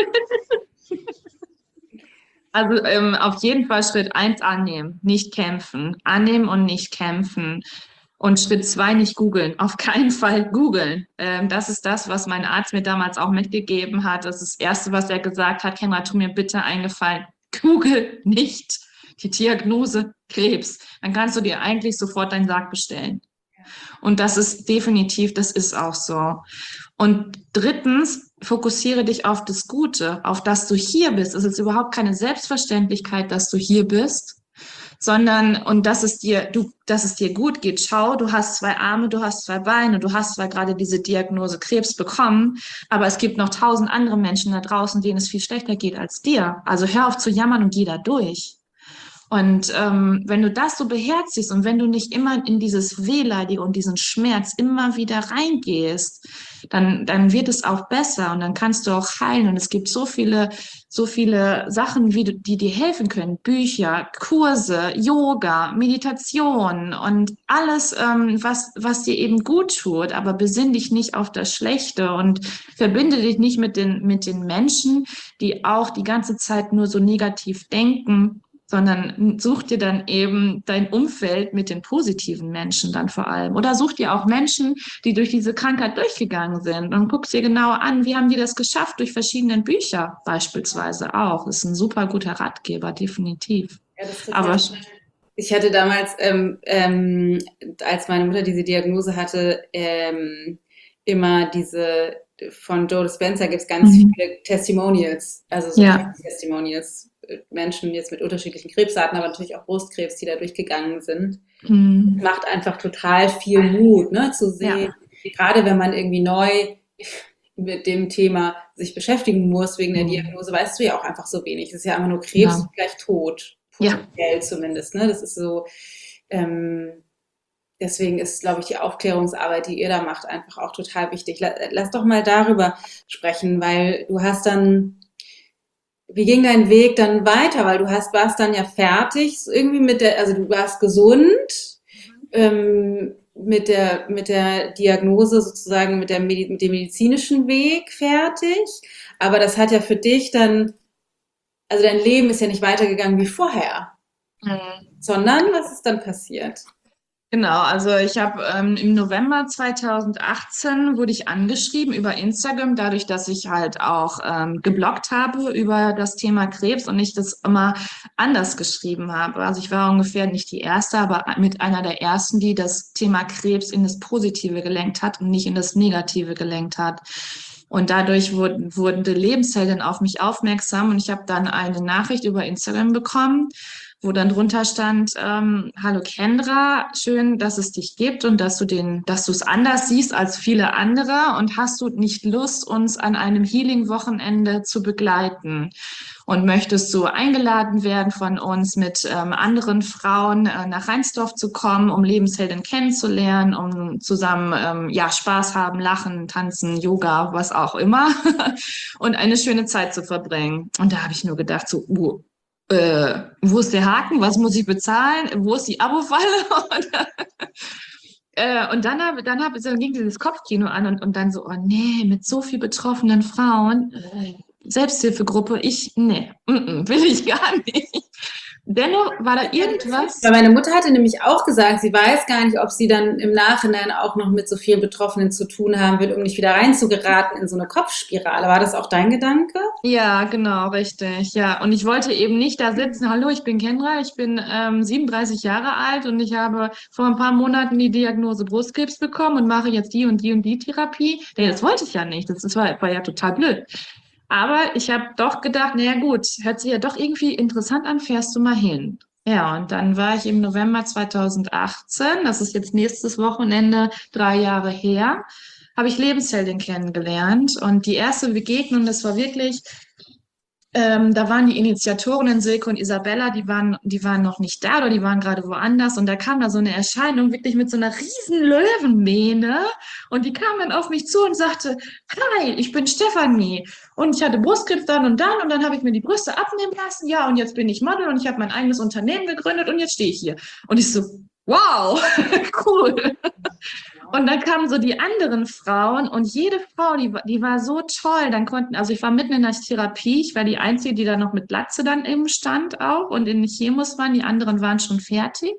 Also ähm, auf jeden Fall Schritt eins annehmen, nicht kämpfen. Annehmen und nicht kämpfen. Und Schritt zwei nicht googeln. Auf keinen Fall googeln. Ähm, das ist das, was mein Arzt mir damals auch mitgegeben hat. Das ist das Erste, was er gesagt hat. Kendra, tu mir bitte einen Gefallen. Google nicht die Diagnose Krebs. Dann kannst du dir eigentlich sofort deinen Sarg bestellen. Und das ist definitiv, das ist auch so. Und drittens, fokussiere dich auf das Gute, auf das du hier bist. Es ist überhaupt keine Selbstverständlichkeit, dass du hier bist, sondern, und dass es dir, du, dass es dir gut geht. Schau, du hast zwei Arme, du hast zwei Beine, du hast zwar gerade diese Diagnose Krebs bekommen, aber es gibt noch tausend andere Menschen da draußen, denen es viel schlechter geht als dir. Also hör auf zu jammern und geh da durch. Und ähm, wenn du das so beherzigst und wenn du nicht immer in dieses Wehleidige und diesen Schmerz immer wieder reingehst, dann, dann wird es auch besser und dann kannst du auch heilen. Und es gibt so viele, so viele Sachen, wie du, die dir helfen können. Bücher, Kurse, Yoga, Meditation und alles, ähm, was, was dir eben gut tut. Aber besinn dich nicht auf das Schlechte und verbinde dich nicht mit den, mit den Menschen, die auch die ganze Zeit nur so negativ denken, sondern such dir dann eben dein Umfeld mit den positiven Menschen dann vor allem. Oder such dir auch Menschen, die durch diese Krankheit durchgegangen sind und guck dir genau an, wie haben die das geschafft, durch verschiedene Bücher beispielsweise auch. Das ist ein super guter Ratgeber, definitiv. Ja, das Aber ich hatte damals, ähm, ähm, als meine Mutter diese Diagnose hatte, ähm, immer diese, von Joe Dispenza gibt es ganz Mhm. viele Testimonials, also so Ja. Testimonials, Menschen jetzt mit unterschiedlichen Krebsarten, aber natürlich auch Brustkrebs, die da durchgegangen sind. Mhm. Macht einfach total viel Mut, ne, zu sehen, gerade wenn man irgendwie neu mit dem Thema sich beschäftigen muss wegen der Mhm. Diagnose, weißt du ja auch einfach so wenig. Es ist ja einfach nur Krebs Ja. und gleich tot, Ja. potenziell zumindest. Ne? Das ist so, ähm, deswegen ist, glaube ich, die Aufklärungsarbeit, die ihr da macht, einfach auch total wichtig. La- Lass doch mal darüber sprechen, weil du hast dann, wie ging dein Weg dann weiter? Weil du hast, warst dann ja fertig, so irgendwie mit der, also du warst gesund, ähm, mit der, mit der Diagnose sozusagen, mit der, Medi- mit dem medizinischen Weg fertig. Aber das hat ja für dich dann, also dein Leben ist ja nicht weitergegangen wie vorher, Mhm. sondern was ist dann passiert? Genau, also ich habe ähm, im November zweitausendachtzehn wurde ich angeschrieben über Instagram, dadurch, dass ich halt auch ähm, gebloggt habe über das Thema Krebs und ich das immer anders geschrieben habe. Also ich war ungefähr nicht die erste, aber mit einer der ersten, die das Thema Krebs in das Positive gelenkt hat und nicht in das Negative gelenkt hat. Und dadurch wurden, wurden die Lebenshelden auf mich aufmerksam und ich habe dann eine Nachricht über Instagram bekommen, wo dann drunter stand, ähm, hallo Kendra, schön, dass es dich gibt und dass du den, dass du es anders siehst als viele andere und hast du nicht Lust, uns an einem Healing-Wochenende zu begleiten? Und möchtest du eingeladen werden von uns, mit ähm, anderen Frauen äh, nach Reinsdorf zu kommen, um Lebenshelden kennenzulernen, um zusammen ähm, ja Spaß haben, lachen, tanzen, Yoga, was auch immer und eine schöne Zeit zu verbringen? Und da habe ich nur gedacht, so, uh, äh, wo ist der Haken? Was muss ich bezahlen? Wo ist die Abo-Falle? Und, äh, und dann, hab, dann, hab, dann ging dieses Kopfkino an und, und dann so, oh nee, mit so viel betroffenen Frauen, äh, Selbsthilfegruppe, ich, nee, mm -mm, will ich gar nicht. Dennoch war da irgendwas. Weil meine Mutter hatte nämlich auch gesagt, sie weiß gar nicht, ob sie dann im Nachhinein auch noch mit so vielen Betroffenen zu tun haben wird, um nicht wieder reinzugeraten in so eine Kopfspirale. War das auch dein Gedanke? Ja, genau, richtig. Ja, und ich wollte eben nicht da sitzen. Hallo, ich bin Kendra, ich bin ähm, siebenunddreißig Jahre alt und ich habe vor ein paar Monaten die Diagnose Brustkrebs bekommen und mache jetzt die und die und die Therapie. Nee, das wollte ich ja nicht. Das, das war, war ja total blöd. Aber ich habe doch gedacht, naja gut, hört sich ja doch irgendwie interessant an, fährst du mal hin. Ja, und dann war ich im November zweitausendachtzehn, das ist jetzt nächstes Wochenende, drei Jahre her, habe ich Lebensheldin kennengelernt. Und die erste Begegnung, das war wirklich, ähm, da waren die Initiatorinnen Silke und Isabella, die waren, die waren noch nicht da oder die waren gerade woanders. Und da kam da so eine Erscheinung wirklich mit so einer riesen Löwenmähne. Und die kam dann auf mich zu und sagte, hi, ich bin Stefanie. Und ich hatte Brustkrebs dann und dann. Und dann habe ich mir die Brüste abnehmen lassen. Ja, und jetzt bin ich Model und ich habe mein eigenes Unternehmen gegründet und jetzt stehe ich hier. Und ich so, wow, cool. Und dann kamen so die anderen Frauen und jede Frau, die, war- die war so toll. Dann konnten, also ich war mitten in der Therapie, ich war die Einzige, die da noch mit Glatze dann eben stand auch und in den Chemos waren, die anderen waren schon fertig.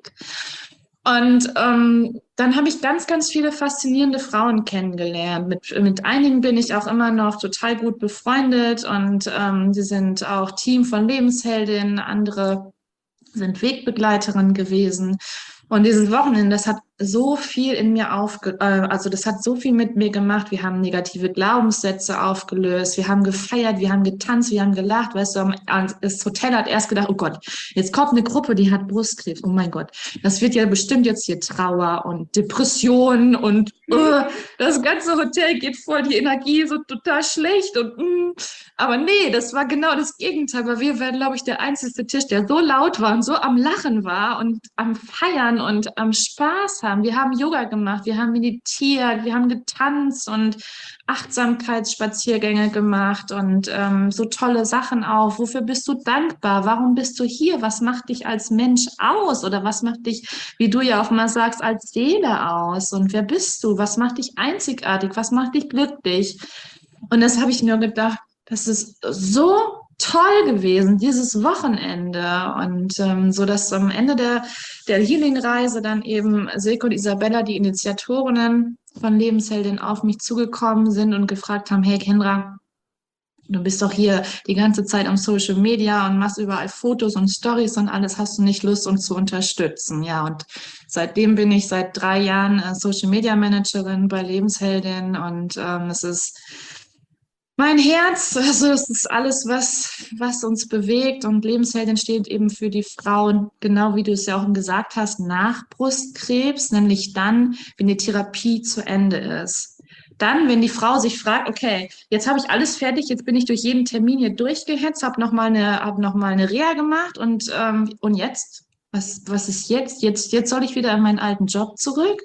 Und ähm, dann habe ich ganz, ganz viele faszinierende Frauen kennengelernt. Mit, mit einigen bin ich auch immer noch total gut befreundet und ähm, die sind auch Team von Lebensheldinnen, andere sind Wegbegleiterin gewesen. Und dieses Wochenende, das hat so viel in mir aufge, äh, also das hat so viel mit mir gemacht. Wir haben negative Glaubenssätze aufgelöst, wir haben gefeiert, wir haben getanzt, wir haben gelacht. Weißt du, das Hotel hat erst gedacht, oh Gott, jetzt kommt eine Gruppe, die hat Brustkrebs. Oh mein Gott, das wird ja bestimmt jetzt hier Trauer und Depression und uh, das ganze Hotel geht voll, die Energie so total schlecht und mm. Aber nee, das war genau das Gegenteil, weil wir waren, glaube ich, der einzige Tisch, der so laut war und so am Lachen war und am Feiern und am Spaß haben. Wir haben Yoga gemacht, wir haben meditiert, wir haben getanzt und Achtsamkeitsspaziergänge gemacht und ähm, so tolle Sachen auch. Wofür bist du dankbar? Warum bist du hier? Was macht dich als Mensch aus? Oder was macht dich, wie du ja auch mal sagst, als Seele aus? Und wer bist du? Was macht dich einzigartig? Was macht dich glücklich? Und das habe ich mir gedacht, das ist so toll gewesen, dieses Wochenende. Und ähm, so, dass am Ende der, der Healing-Reise dann eben Silke und Isabella, die Initiatorinnen von Lebensheldin, auf mich zugekommen sind und gefragt haben, hey Kendra, du bist doch hier die ganze Zeit am Social Media und machst überall Fotos und Stories und alles. Hast du nicht Lust, uns zu unterstützen? Ja, und seitdem bin ich seit drei Jahren äh, Social Media Managerin bei Lebensheldin und ähm, es ist mein Herz, also das ist alles, was, was uns bewegt und Lebensheldin steht eben für die Frauen, genau wie du es ja auch gesagt hast, nach Brustkrebs, nämlich dann, wenn die Therapie zu Ende ist. Dann, wenn die Frau sich fragt, okay, jetzt habe ich alles fertig, jetzt bin ich durch jeden Termin hier durchgehetzt, habe noch mal eine, hab noch mal eine Reha gemacht und, ähm, und jetzt? Was, was ist jetzt? jetzt? Jetzt soll ich wieder in meinen alten Job zurück?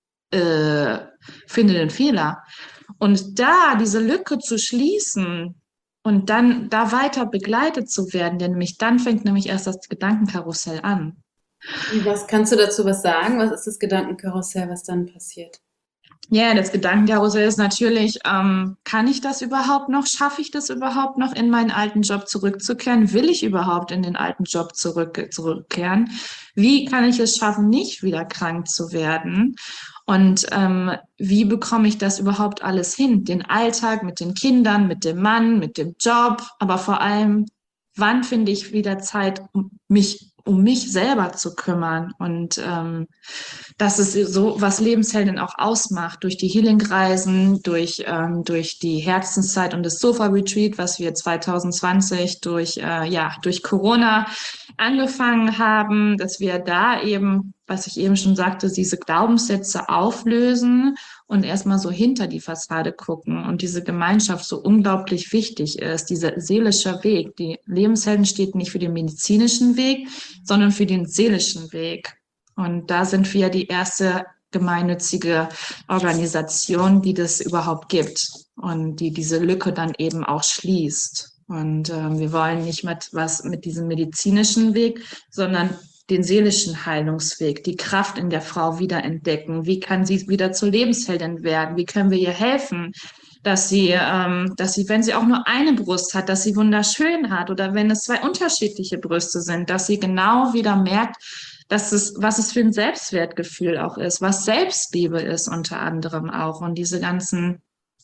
Äh, finde den Fehler. Und da diese Lücke zu schließen und dann da weiter begleitet zu werden, denn nämlich dann fängt nämlich erst das Gedankenkarussell an. Was kannst du dazu was sagen? Was ist das Gedankenkarussell, was dann passiert? Ja, das Gedankenkarussell ist natürlich, ähm, kann ich das überhaupt noch? Schaffe ich das überhaupt noch, in meinen alten Job zurückzukehren? Will ich überhaupt in den alten Job zurück, zurückkehren? Wie kann ich es schaffen, nicht wieder krank zu werden? Und ähm, wie bekomme ich das überhaupt alles hin? Den Alltag mit den Kindern, mit dem Mann, mit dem Job, aber vor allem, wann finde ich wieder Zeit, um mich um mich selber zu kümmern? Und ähm, das ist so, was Lebensheldin auch ausmacht, durch die Healing-Reisen, durch, ähm, durch die Herzenszeit und das Sofa-Retreat, was wir zwanzig zwanzig durch, äh, ja, durch Corona angefangen haben, dass wir da eben, was ich eben schon sagte, diese Glaubenssätze auflösen und erstmal so hinter die Fassade gucken und diese Gemeinschaft so unglaublich wichtig ist, dieser seelische Weg. Die Lebenshelden steht nicht für den medizinischen Weg, sondern für den seelischen Weg. Und da sind wir die erste gemeinnützige Organisation, die das überhaupt gibt und die diese Lücke dann eben auch schließt. Und äh, wir wollen nicht mit was mit diesem medizinischen Weg, sondern den seelischen Heilungsweg, die Kraft in der Frau wiederentdecken. Wie kann sie wieder zur Lebensheldin werden? Wie können wir ihr helfen, dass sie, ähm, dass sie, wenn sie auch nur eine Brust hat, dass sie wunderschön hat, oder wenn es zwei unterschiedliche Brüste sind, dass sie genau wieder merkt, dass es, was es für ein Selbstwertgefühl auch ist, was Selbstliebe ist unter anderem auch, und diese ganzen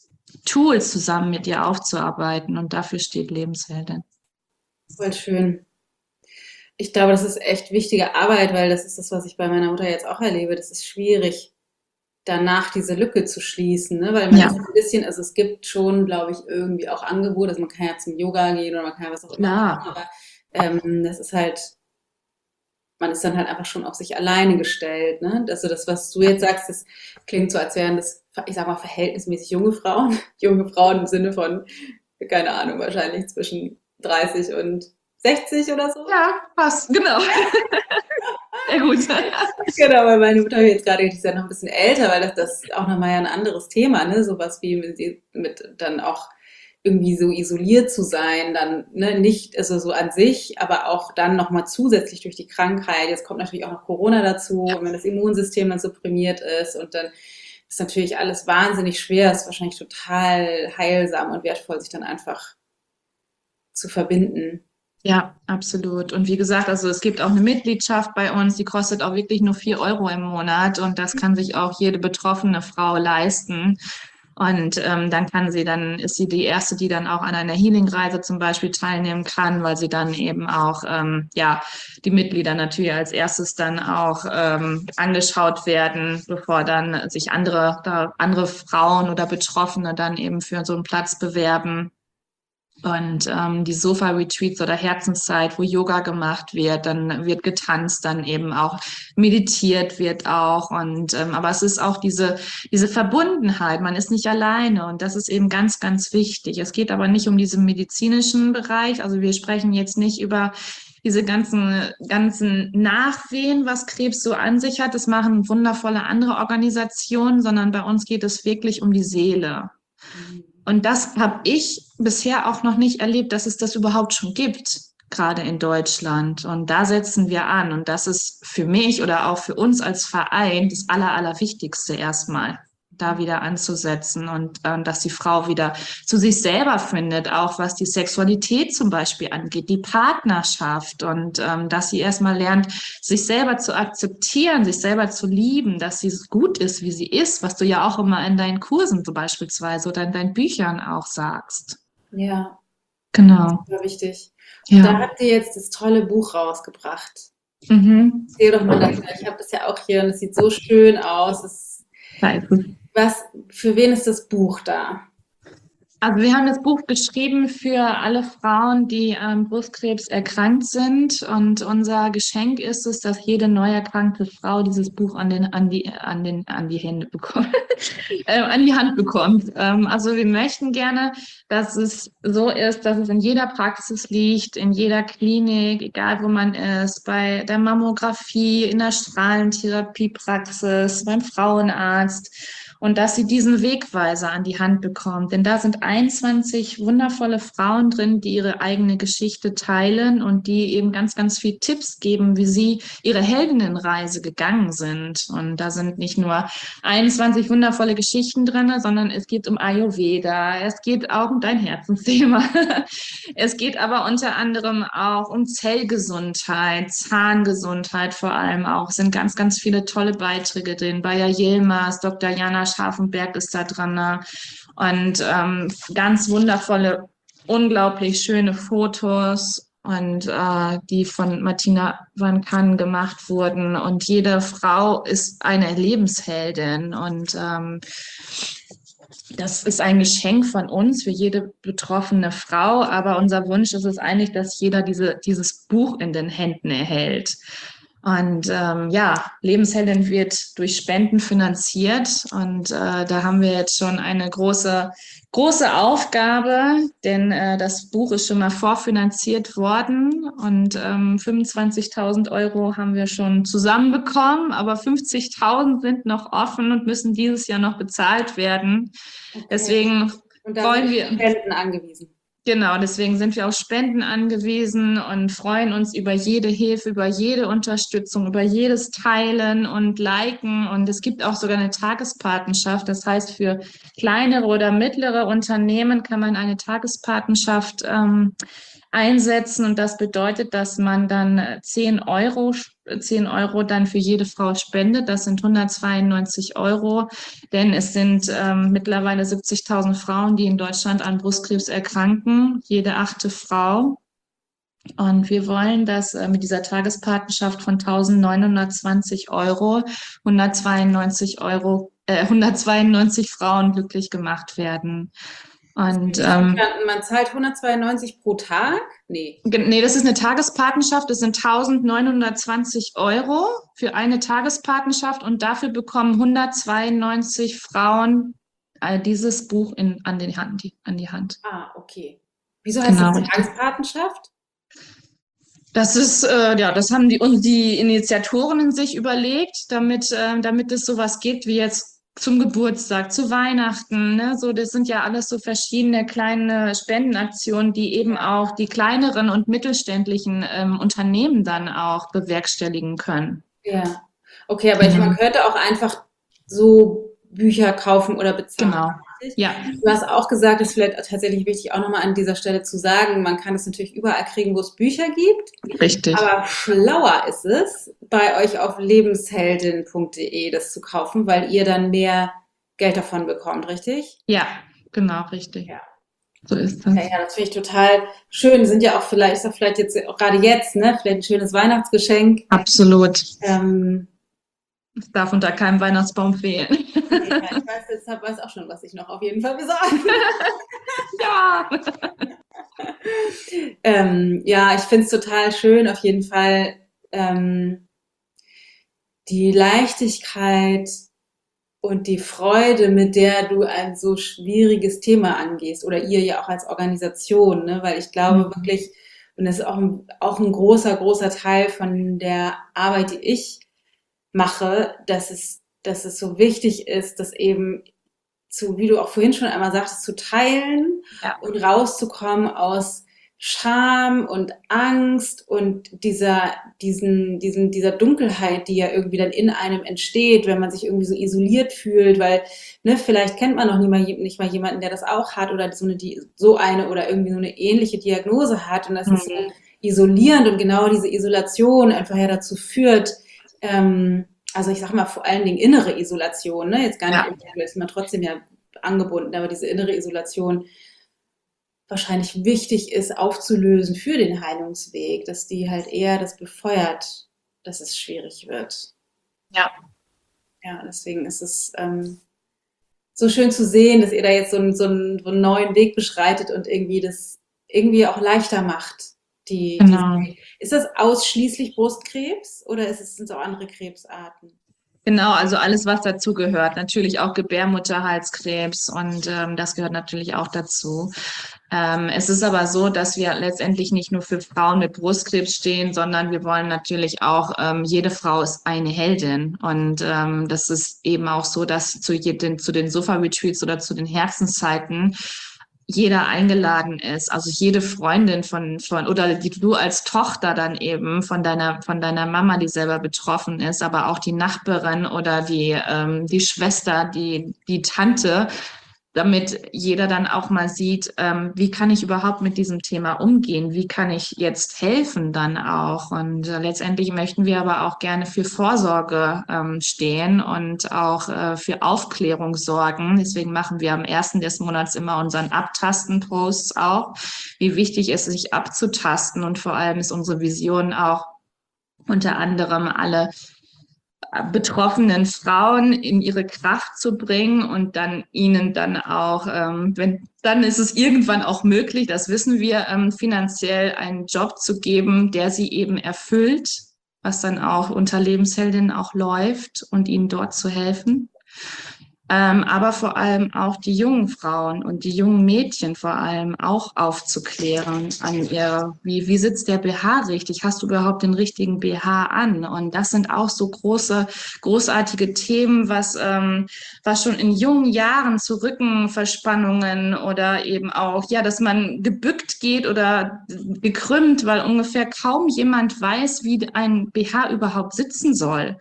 Tools zusammen mit ihr aufzuarbeiten. Und dafür steht Lebensheldin. Voll schön. Ich glaube, das ist echt wichtige Arbeit, weil das ist das, was ich bei meiner Mutter jetzt auch erlebe. Das ist schwierig, danach diese Lücke zu schließen, ne? Weil man Ja. ist ein bisschen, also es gibt schon, glaube ich, irgendwie auch Angebote, also man kann ja zum Yoga gehen oder man kann ja was auch immer Klar. machen, aber ähm, das ist halt, man ist dann halt einfach schon auf sich alleine gestellt, ne? Also das, was du jetzt sagst, das klingt so, als wären das, ich sag mal, verhältnismäßig junge Frauen, junge Frauen im Sinne von, keine Ahnung, wahrscheinlich zwischen dreißig und sechzig oder so. Ja, passt, genau. Sehr gut. Genau, weil meine Mutter jetzt gerade, die ist ja noch ein bisschen älter, weil das, das ist auch nochmal ja ein anderes Thema, ne? Sowas wie mit, mit dann auch irgendwie so isoliert zu sein, dann ne, nicht, also so an sich, aber auch dann nochmal zusätzlich durch die Krankheit. Jetzt kommt natürlich auch noch Corona dazu, und wenn das Immunsystem dann supprimiert ist, und dann ist natürlich alles wahnsinnig schwer, ist wahrscheinlich total heilsam und wertvoll, sich dann einfach zu verbinden. Ja, absolut. Und wie gesagt, also es gibt auch eine Mitgliedschaft bei uns, die kostet auch wirklich nur vier Euro im Monat, und das kann sich auch jede betroffene Frau leisten. Und ähm, dann kann sie, dann ist sie die erste, die dann auch an einer Healing-Reise zum Beispiel teilnehmen kann, weil sie dann eben auch, ähm, ja, die Mitglieder natürlich als erstes dann auch ähm, angeschaut werden, bevor dann sich andere, da andere Frauen oder Betroffene dann eben für so einen Platz bewerben. Und ähm, die Sofa-Retreats oder Herzenszeit, wo Yoga gemacht wird, dann wird getanzt, dann eben auch meditiert wird auch. Und ähm, aber es ist auch diese diese Verbundenheit. Man ist nicht alleine, und das ist eben ganz, ganz wichtig. Es geht aber nicht um diesen medizinischen Bereich. Also wir sprechen jetzt nicht über diese ganzen ganzen Nachwehen, was Krebs so an sich hat. Das machen wundervolle andere Organisationen, sondern bei uns geht es wirklich um die Seele. Und das habe ich bisher auch noch nicht erlebt, dass es das überhaupt schon gibt, gerade in Deutschland. Und da setzen wir an. Und das ist für mich oder auch für uns als Verein das Aller, Allerwichtigste erstmal, da wieder anzusetzen, und ähm, dass die Frau wieder zu sich selber findet, auch was die Sexualität zum Beispiel angeht, die Partnerschaft, und ähm, dass sie erstmal lernt, sich selber zu akzeptieren, sich selber zu lieben, dass sie gut ist, wie sie ist, was du ja auch immer in deinen Kursen so beispielsweise oder in deinen Büchern auch sagst. Ja, Genau. super wichtig. Ja. Da habt ihr jetzt das tolle Buch rausgebracht. Mhm. Erzähl doch mal davon. Ich habe das ja auch hier, und es sieht so schön aus. Es, was, für wen ist das Buch da? Also wir haben das Buch geschrieben für alle Frauen, die an Brustkrebs erkrankt sind, und unser Geschenk ist es, dass jede neu erkrankte Frau dieses Buch an den an die an den an die Hände bekommt, äh, an die Hand bekommt. Ähm, also wir möchten gerne, dass es so ist, dass es in jeder Praxis liegt, in jeder Klinik, egal wo man ist, bei der Mammographie, in der Strahlentherapiepraxis, beim Frauenarzt. Und dass sie diesen Wegweiser an die Hand bekommt. Denn da sind einundzwanzig wundervolle Frauen drin, die ihre eigene Geschichte teilen und die eben ganz, ganz viel Tipps geben, wie sie ihre Heldinnenreise gegangen sind. Und da sind nicht nur einundzwanzig wundervolle Geschichten drin, sondern es geht um Ayurveda, es geht auch um dein Herzensthema. Es geht aber unter anderem auch um Zellgesundheit, Zahngesundheit vor allem auch. Es sind ganz, ganz viele tolle Beiträge drin. Bayer Yilmaz, Doktor Jana Scharfenberg ist da dran, und ähm, ganz wundervolle, unglaublich schöne Fotos, und äh, die von Martina van Kann gemacht wurden, und jede Frau ist eine Lebensheldin, und ähm, das ist ein Geschenk von uns für jede betroffene Frau, aber unser Wunsch ist es eigentlich, dass jeder diese, dieses Buch in den Händen erhält. Und ähm, ja, Lebensheldin wird durch Spenden finanziert, und äh, da haben wir jetzt schon eine große, große Aufgabe, denn äh, das Buch ist schon mal vorfinanziert worden, und ähm, fünfundzwanzigtausend Euro haben wir schon zusammenbekommen, aber fünfzigtausend sind noch offen und müssen dieses Jahr noch bezahlt werden. Okay. Deswegen und da wollen sind wir Spenden angewiesen. Genau, deswegen sind wir auf Spenden angewiesen und freuen uns über jede Hilfe, über jede Unterstützung, über jedes Teilen und Liken. Und es gibt auch sogar eine Tagespatenschaft. Das heißt, für kleinere oder mittlere Unternehmen kann man eine Tagespatenschaft ähm, einsetzen. Und das bedeutet, dass man dann zehn Euro, zehn Euro dann für jede Frau spendet. Das sind hundertzweiundneunzig Euro, denn es sind ähm, mittlerweile siebzigtausend Frauen, die in Deutschland an Brustkrebs erkranken, jede achte Frau. Und wir wollen, dass äh, mit dieser Tagespatenschaft von eintausendneunhundertzwanzig Euro hundertzweiundneunzig Euro, äh, hundertzweiundneunzig Frauen glücklich gemacht werden. Und ähm, man zahlt hundertzweiundneunzig pro Tag? Nee. Nee, das ist eine Tagespatenschaft. Das sind eintausendneunhundertzwanzig Euro für eine Tagespatenschaft, und dafür bekommen hundertzweiundneunzig Frauen äh, dieses Buch in, an, die Hand, an die Hand. Ah, okay. Wieso heißt Genau, das Tagespatenschaft? Das ist, äh, ja, das haben die, die Initiatoren sich überlegt, damit, äh, damit es sowas gibt wie jetzt zum Geburtstag, zu Weihnachten, ne? So, das sind ja alles so verschiedene kleine Spendenaktionen, die eben auch die kleineren und mittelständischen ähm, Unternehmen dann auch bewerkstelligen können. Ja. Okay, aber ich, man Mhm. könnte auch einfach so Bücher kaufen oder bezahlen. Genau. Richtig? Ja, Du hast auch gesagt, das ist vielleicht tatsächlich wichtig, auch nochmal an dieser Stelle zu sagen, man kann es natürlich überall kriegen, wo es Bücher gibt. richtig. Aber schlauer ist es, bei euch auf lebensheldin punkt de das zu kaufen, weil ihr dann mehr Geld davon bekommt, richtig? Ja, genau, richtig. Ja. So ist Ja, das. ja, das finde ich total schön. Sind ja auch vielleicht, ist auch vielleicht jetzt auch gerade jetzt, ne, vielleicht ein schönes Weihnachtsgeschenk. Absolut. Ähm, Es darf unter keinem Weihnachtsbaum fehlen. nee, ja, ich weiß, deshalb weiß auch schon, was ich noch auf jeden Fall besorge. Ja. Ähm, ja, ich finde es total schön, auf jeden Fall ähm, die Leichtigkeit und die Freude, mit der du ein so schwieriges Thema angehst oder ihr ja auch als Organisation, ne? Weil ich glaube Mhm. wirklich, und das ist auch ein, auch ein großer, großer Teil von der Arbeit, die ich mache, dass es, dass es so wichtig ist, dass eben zu, wie du auch vorhin schon einmal sagtest, zu teilen Ja. und rauszukommen aus Scham und Angst und dieser, diesen, diesen, dieser Dunkelheit, die ja irgendwie dann in einem entsteht, wenn man sich irgendwie so isoliert fühlt, weil, ne, vielleicht kennt man noch nie mal, nicht mal jemanden, der das auch hat oder so eine, die, so eine oder irgendwie so eine ähnliche Diagnose hat und das ist so Mhm. isolierend und genau diese Isolation einfach ja dazu führt, ähm, also ich sage mal vor allen Dingen innere Isolation, ne? Jetzt gar nicht, Ja. ist man trotzdem ja angebunden, aber diese innere Isolation wahrscheinlich wichtig ist aufzulösen für den Heilungsweg, dass die halt eher das befeuert, dass es schwierig wird. Ja. Ja, deswegen ist es ähm, so schön zu sehen, dass ihr da jetzt so einen, so einen, so einen neuen Weg beschreitet und irgendwie das irgendwie auch leichter macht. Die, die, Genau. ist das ausschließlich Brustkrebs oder ist es, sind es auch andere Krebsarten? Genau, also alles, was dazu gehört. Natürlich auch Gebärmutterhalskrebs und ähm, das gehört natürlich auch dazu. Ähm, es ist aber so, dass wir letztendlich nicht nur für Frauen mit Brustkrebs stehen, sondern wir wollen natürlich auch, ähm, jede Frau ist eine Heldin. Und ähm, das ist eben auch so, dass zu, jeden, zu den Sofa-Retreats oder zu den Herzenszeiten jeder eingeladen ist, also jede Freundin von, von, oder die du als Tochter dann eben von deiner, von deiner Mama, die selber betroffen ist, aber auch die Nachbarin oder die, ähm, die Schwester, die, die Tante, damit jeder dann auch mal sieht, ähm, wie kann ich überhaupt mit diesem Thema umgehen? Wie kann ich jetzt helfen dann auch? Und äh, letztendlich möchten wir aber auch gerne für Vorsorge ähm, stehen und auch äh, für Aufklärung sorgen. Deswegen machen wir am ersten des Monats immer unseren Abtasten-Posts auch, wie wichtig es ist, sich abzutasten. Und vor allem ist unsere Vision auch unter anderem alle betroffenen Frauen in ihre Kraft zu bringen und dann ihnen dann auch, ähm, wenn dann ist es irgendwann auch möglich, das wissen wir, ähm, finanziell einen Job zu geben, der sie eben erfüllt, was dann auch unter Lebensheldinnen auch läuft und ihnen dort zu helfen. Ähm, aber vor allem auch die jungen Frauen und die jungen Mädchen vor allem auch aufzuklären an ihr, wie, wie sitzt der B H richtig? Hast du überhaupt den richtigen B H an? Und das sind auch so große, großartige Themen, was, ähm, was schon in jungen Jahren zu Rückenverspannungen oder eben auch, ja, dass man gebückt geht oder gekrümmt, weil ungefähr kaum jemand weiß, wie ein B H überhaupt sitzen soll.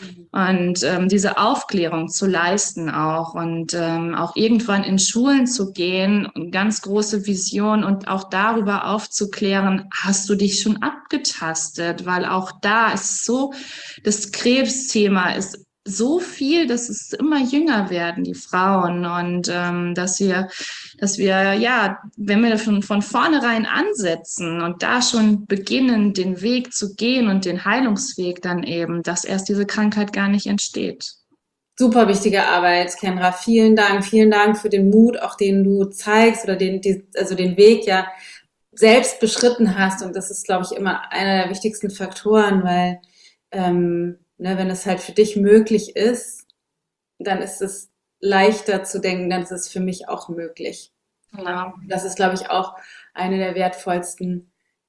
Und ähm, diese Aufklärung zu leisten auch und ähm, auch irgendwann in Schulen zu gehen, ganz große Vision und auch darüber aufzuklären, hast du dich schon abgetastet? Weil auch da ist so, das Krebsthema ist so viel, dass es immer jünger werden, die Frauen. Und ähm, dass wir, dass wir, ja, wenn wir von, von vornherein ansetzen und da schon beginnen, den Weg zu gehen und den Heilungsweg dann eben, dass erst diese Krankheit gar nicht entsteht. Super wichtige Arbeit, Kendra. Vielen Dank. Vielen Dank für den Mut, auch den du zeigst oder den, die, also den Weg ja selbst beschritten hast. Und das ist, glaube ich, immer einer der wichtigsten Faktoren, weil ähm, ne, wenn es halt für dich möglich ist, dann ist es leichter zu denken, dann ist es für mich auch möglich. Genau. Das ist, glaube ich, auch eine der wertvollsten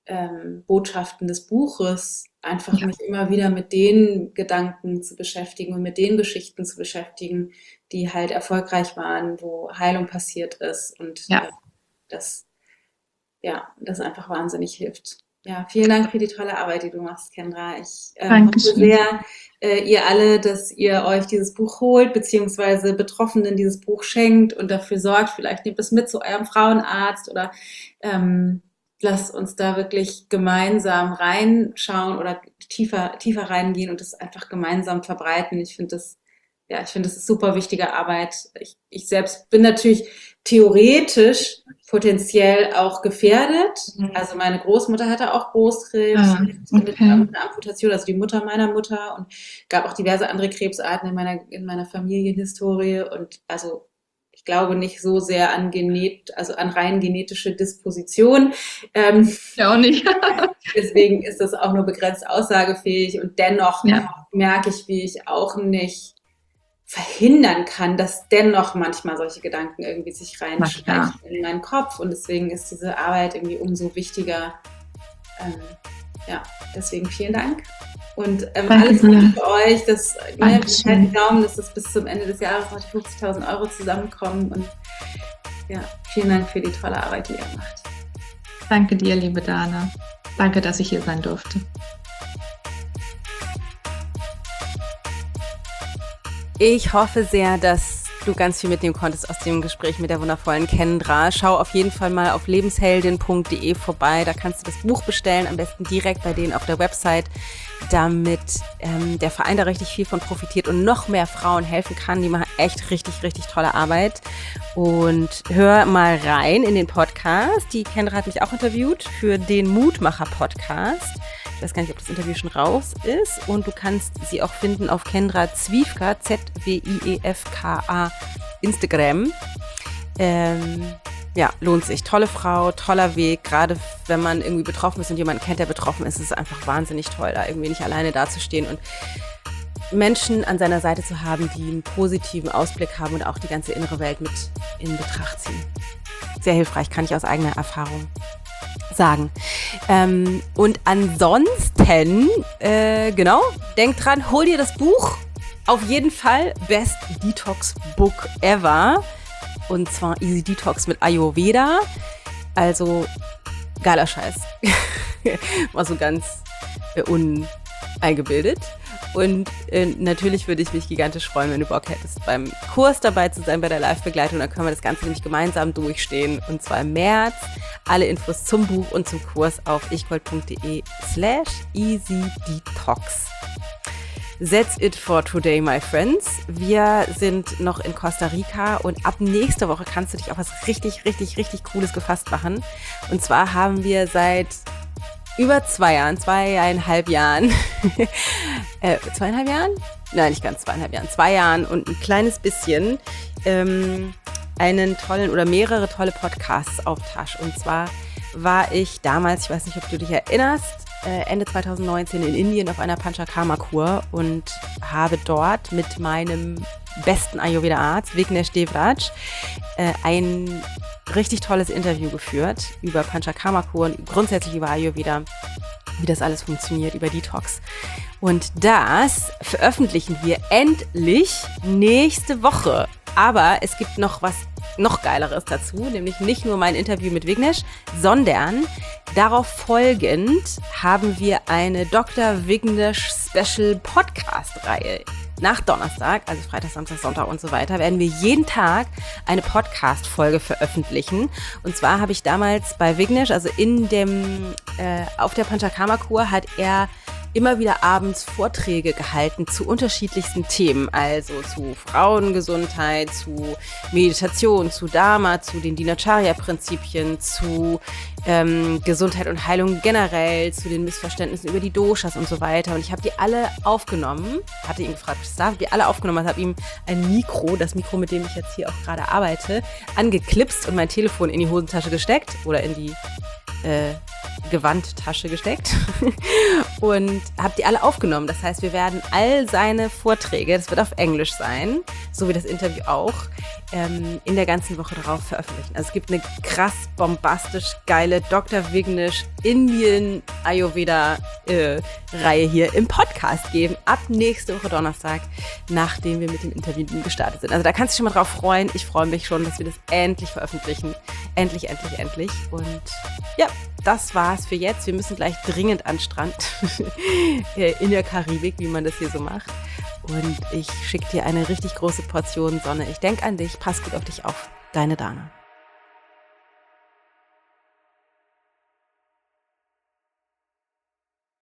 ähm, Botschaften des Buches, einfach Ja. mich immer wieder mit den Gedanken zu beschäftigen und mit den Geschichten zu beschäftigen, die halt erfolgreich waren, wo Heilung passiert ist und Ja. äh, das, ja, das einfach wahnsinnig hilft. Ja, vielen Dank für die tolle Arbeit, die du machst, Kendra. Ich äh, hoffe Dankeschön. sehr, äh, ihr alle, dass ihr euch dieses Buch holt, beziehungsweise Betroffenen dieses Buch schenkt und dafür sorgt, vielleicht nehmt es mit zu eurem Frauenarzt oder ähm, lasst uns da wirklich gemeinsam reinschauen oder tiefer, tiefer reingehen und das einfach gemeinsam verbreiten. Ich finde das, ja, ich finde das ist super wichtige Arbeit. Ich, ich selbst bin natürlich theoretisch potenziell auch gefährdet. Also meine Großmutter hatte auch Brustkrebs Ah, mit, mit okay. einer Amputation, also die Mutter meiner Mutter, und gab auch diverse andere Krebsarten in meiner, in meiner Familienhistorie. Und also ich glaube nicht so sehr an genet, also an rein genetische Disposition. Ähm, Ja, auch nicht. deswegen ist das auch nur begrenzt aussagefähig. Und dennoch Ja. merke ich, wie ich auch nicht verhindern kann, dass dennoch manchmal solche Gedanken irgendwie sich Na reinschleichen klar. in meinen Kopf. Und deswegen ist diese Arbeit irgendwie umso wichtiger. Ähm, ja, deswegen vielen Dank. Und ähm, Danke alles Gute dir. für euch. Das, ne, wir Dankeschön. halten Daumen, dass das bis zum Ende des Jahres noch die fünfzigtausend Euro zusammenkommen. Und ja, vielen Dank für die tolle Arbeit, die ihr macht. Danke dir, liebe Dana. Danke, dass ich hier sein durfte. Ich hoffe sehr, dass du ganz viel mitnehmen konntest aus dem Gespräch mit der wundervollen Kendra. Schau auf jeden Fall mal auf lebensheldin punkt de vorbei. Da kannst du das Buch bestellen, am besten direkt bei denen auf der Website, damit ähm, der Verein da richtig viel von profitiert und noch mehr Frauen helfen kann. Die machen echt richtig, richtig tolle Arbeit. Und hör mal rein in den Podcast. Die Kendra hat mich auch interviewt für den Mutmacher-Podcast. Ich weiß gar nicht, ob das Interview schon raus ist. Und du kannst sie auch finden auf Kendra Zwiefka, Z W I E F K A, Instagram. Ähm, ja, lohnt sich. Tolle Frau, toller Weg. Gerade wenn man irgendwie betroffen ist und jemanden kennt, der betroffen ist, ist es einfach wahnsinnig toll, da irgendwie nicht alleine dazustehen und Menschen an seiner Seite zu haben, die einen positiven Ausblick haben und auch die ganze innere Welt mit in Betracht ziehen. Sehr hilfreich, kann ich aus eigener Erfahrung sagen. Ähm, und ansonsten, äh, genau, denk dran, hol dir das Buch. Auf jeden Fall Best Detox Book Ever. Und zwar Easy Detox mit Ayurveda. Also geiler Scheiß. War so ganz äh, uneingebildet. Und äh, natürlich würde ich mich gigantisch freuen, wenn du Bock hättest, beim Kurs dabei zu sein, bei der Live-Begleitung. Dann können wir das Ganze nämlich gemeinsam durchstehen. Und zwar im März. Alle Infos zum Buch und zum Kurs auf ichgold punkt de slash easy detox. That's it for today, my friends. Wir sind noch in Costa Rica und ab nächste Woche kannst du dich auf was richtig, richtig, richtig Cooles gefasst machen. Und zwar haben wir seit über zwei Jahren, zweieinhalb Jahren, äh, zweieinhalb Jahren? Nein, nicht ganz zweieinhalb Jahren, zwei Jahren und ein kleines bisschen ähm, einen tollen oder mehrere tolle Podcasts auf Tasch. Und zwar war ich damals, ich weiß nicht, ob du dich erinnerst, Ende zwanzig neunzehn in Indien auf einer Panchakarma-Kur und habe dort mit meinem besten Ayurveda-Arzt, Vignesh Devraj, ein richtig tolles Interview geführt über Panchakarma-Kur und grundsätzlich über Ayurveda, wie das alles funktioniert, über Detox. Und das veröffentlichen wir endlich nächste Woche. Aber es gibt noch was noch Geileres dazu, nämlich nicht nur mein Interview mit Vignesh, sondern darauf folgend haben wir eine Doktor Vignesh Special Podcast-Reihe. Nach Donnerstag, also Freitag, Samstag, Sonntag und so weiter, werden wir jeden Tag eine Podcast-Folge veröffentlichen. Und zwar habe ich damals bei Vignesh, also in dem, äh, auf der Panchakarma-Kur hat er immer wieder abends Vorträge gehalten zu unterschiedlichsten Themen, also zu Frauengesundheit, zu Meditation, zu Dharma, zu den Dinacharya-Prinzipien, zu ähm, Gesundheit und Heilung generell, zu den Missverständnissen über die Doshas und so weiter. Und ich habe die alle aufgenommen, hatte ihn gefragt, was darf, die alle aufgenommen, habe ihm ein Mikro, das Mikro, mit dem ich jetzt hier auch gerade arbeite, angeklipst und mein Telefon in die Hosentasche gesteckt oder in die äh, Gewandtasche gesteckt und habe die alle aufgenommen. Das heißt, wir werden all seine Vorträge, das wird auf Englisch sein, so wie das Interview auch, ähm, in der ganzen Woche darauf veröffentlichen. Also es gibt eine krass bombastisch geile Doktor Vignesh Indien Ayurveda äh, Reihe hier im Podcast geben, ab nächste Woche Donnerstag, nachdem wir mit dem Interview gestartet sind. Also da kannst du dich schon mal drauf freuen. Ich freue mich schon, dass wir das endlich veröffentlichen. Endlich, endlich, endlich. Und ja, das war's für jetzt. Wir müssen gleich dringend an den Strand in der Karibik, wie man das hier so macht. Und ich schicke dir eine richtig große Portion Sonne. Ich denke an dich. Pass gut auf dich auf. Deine Dana.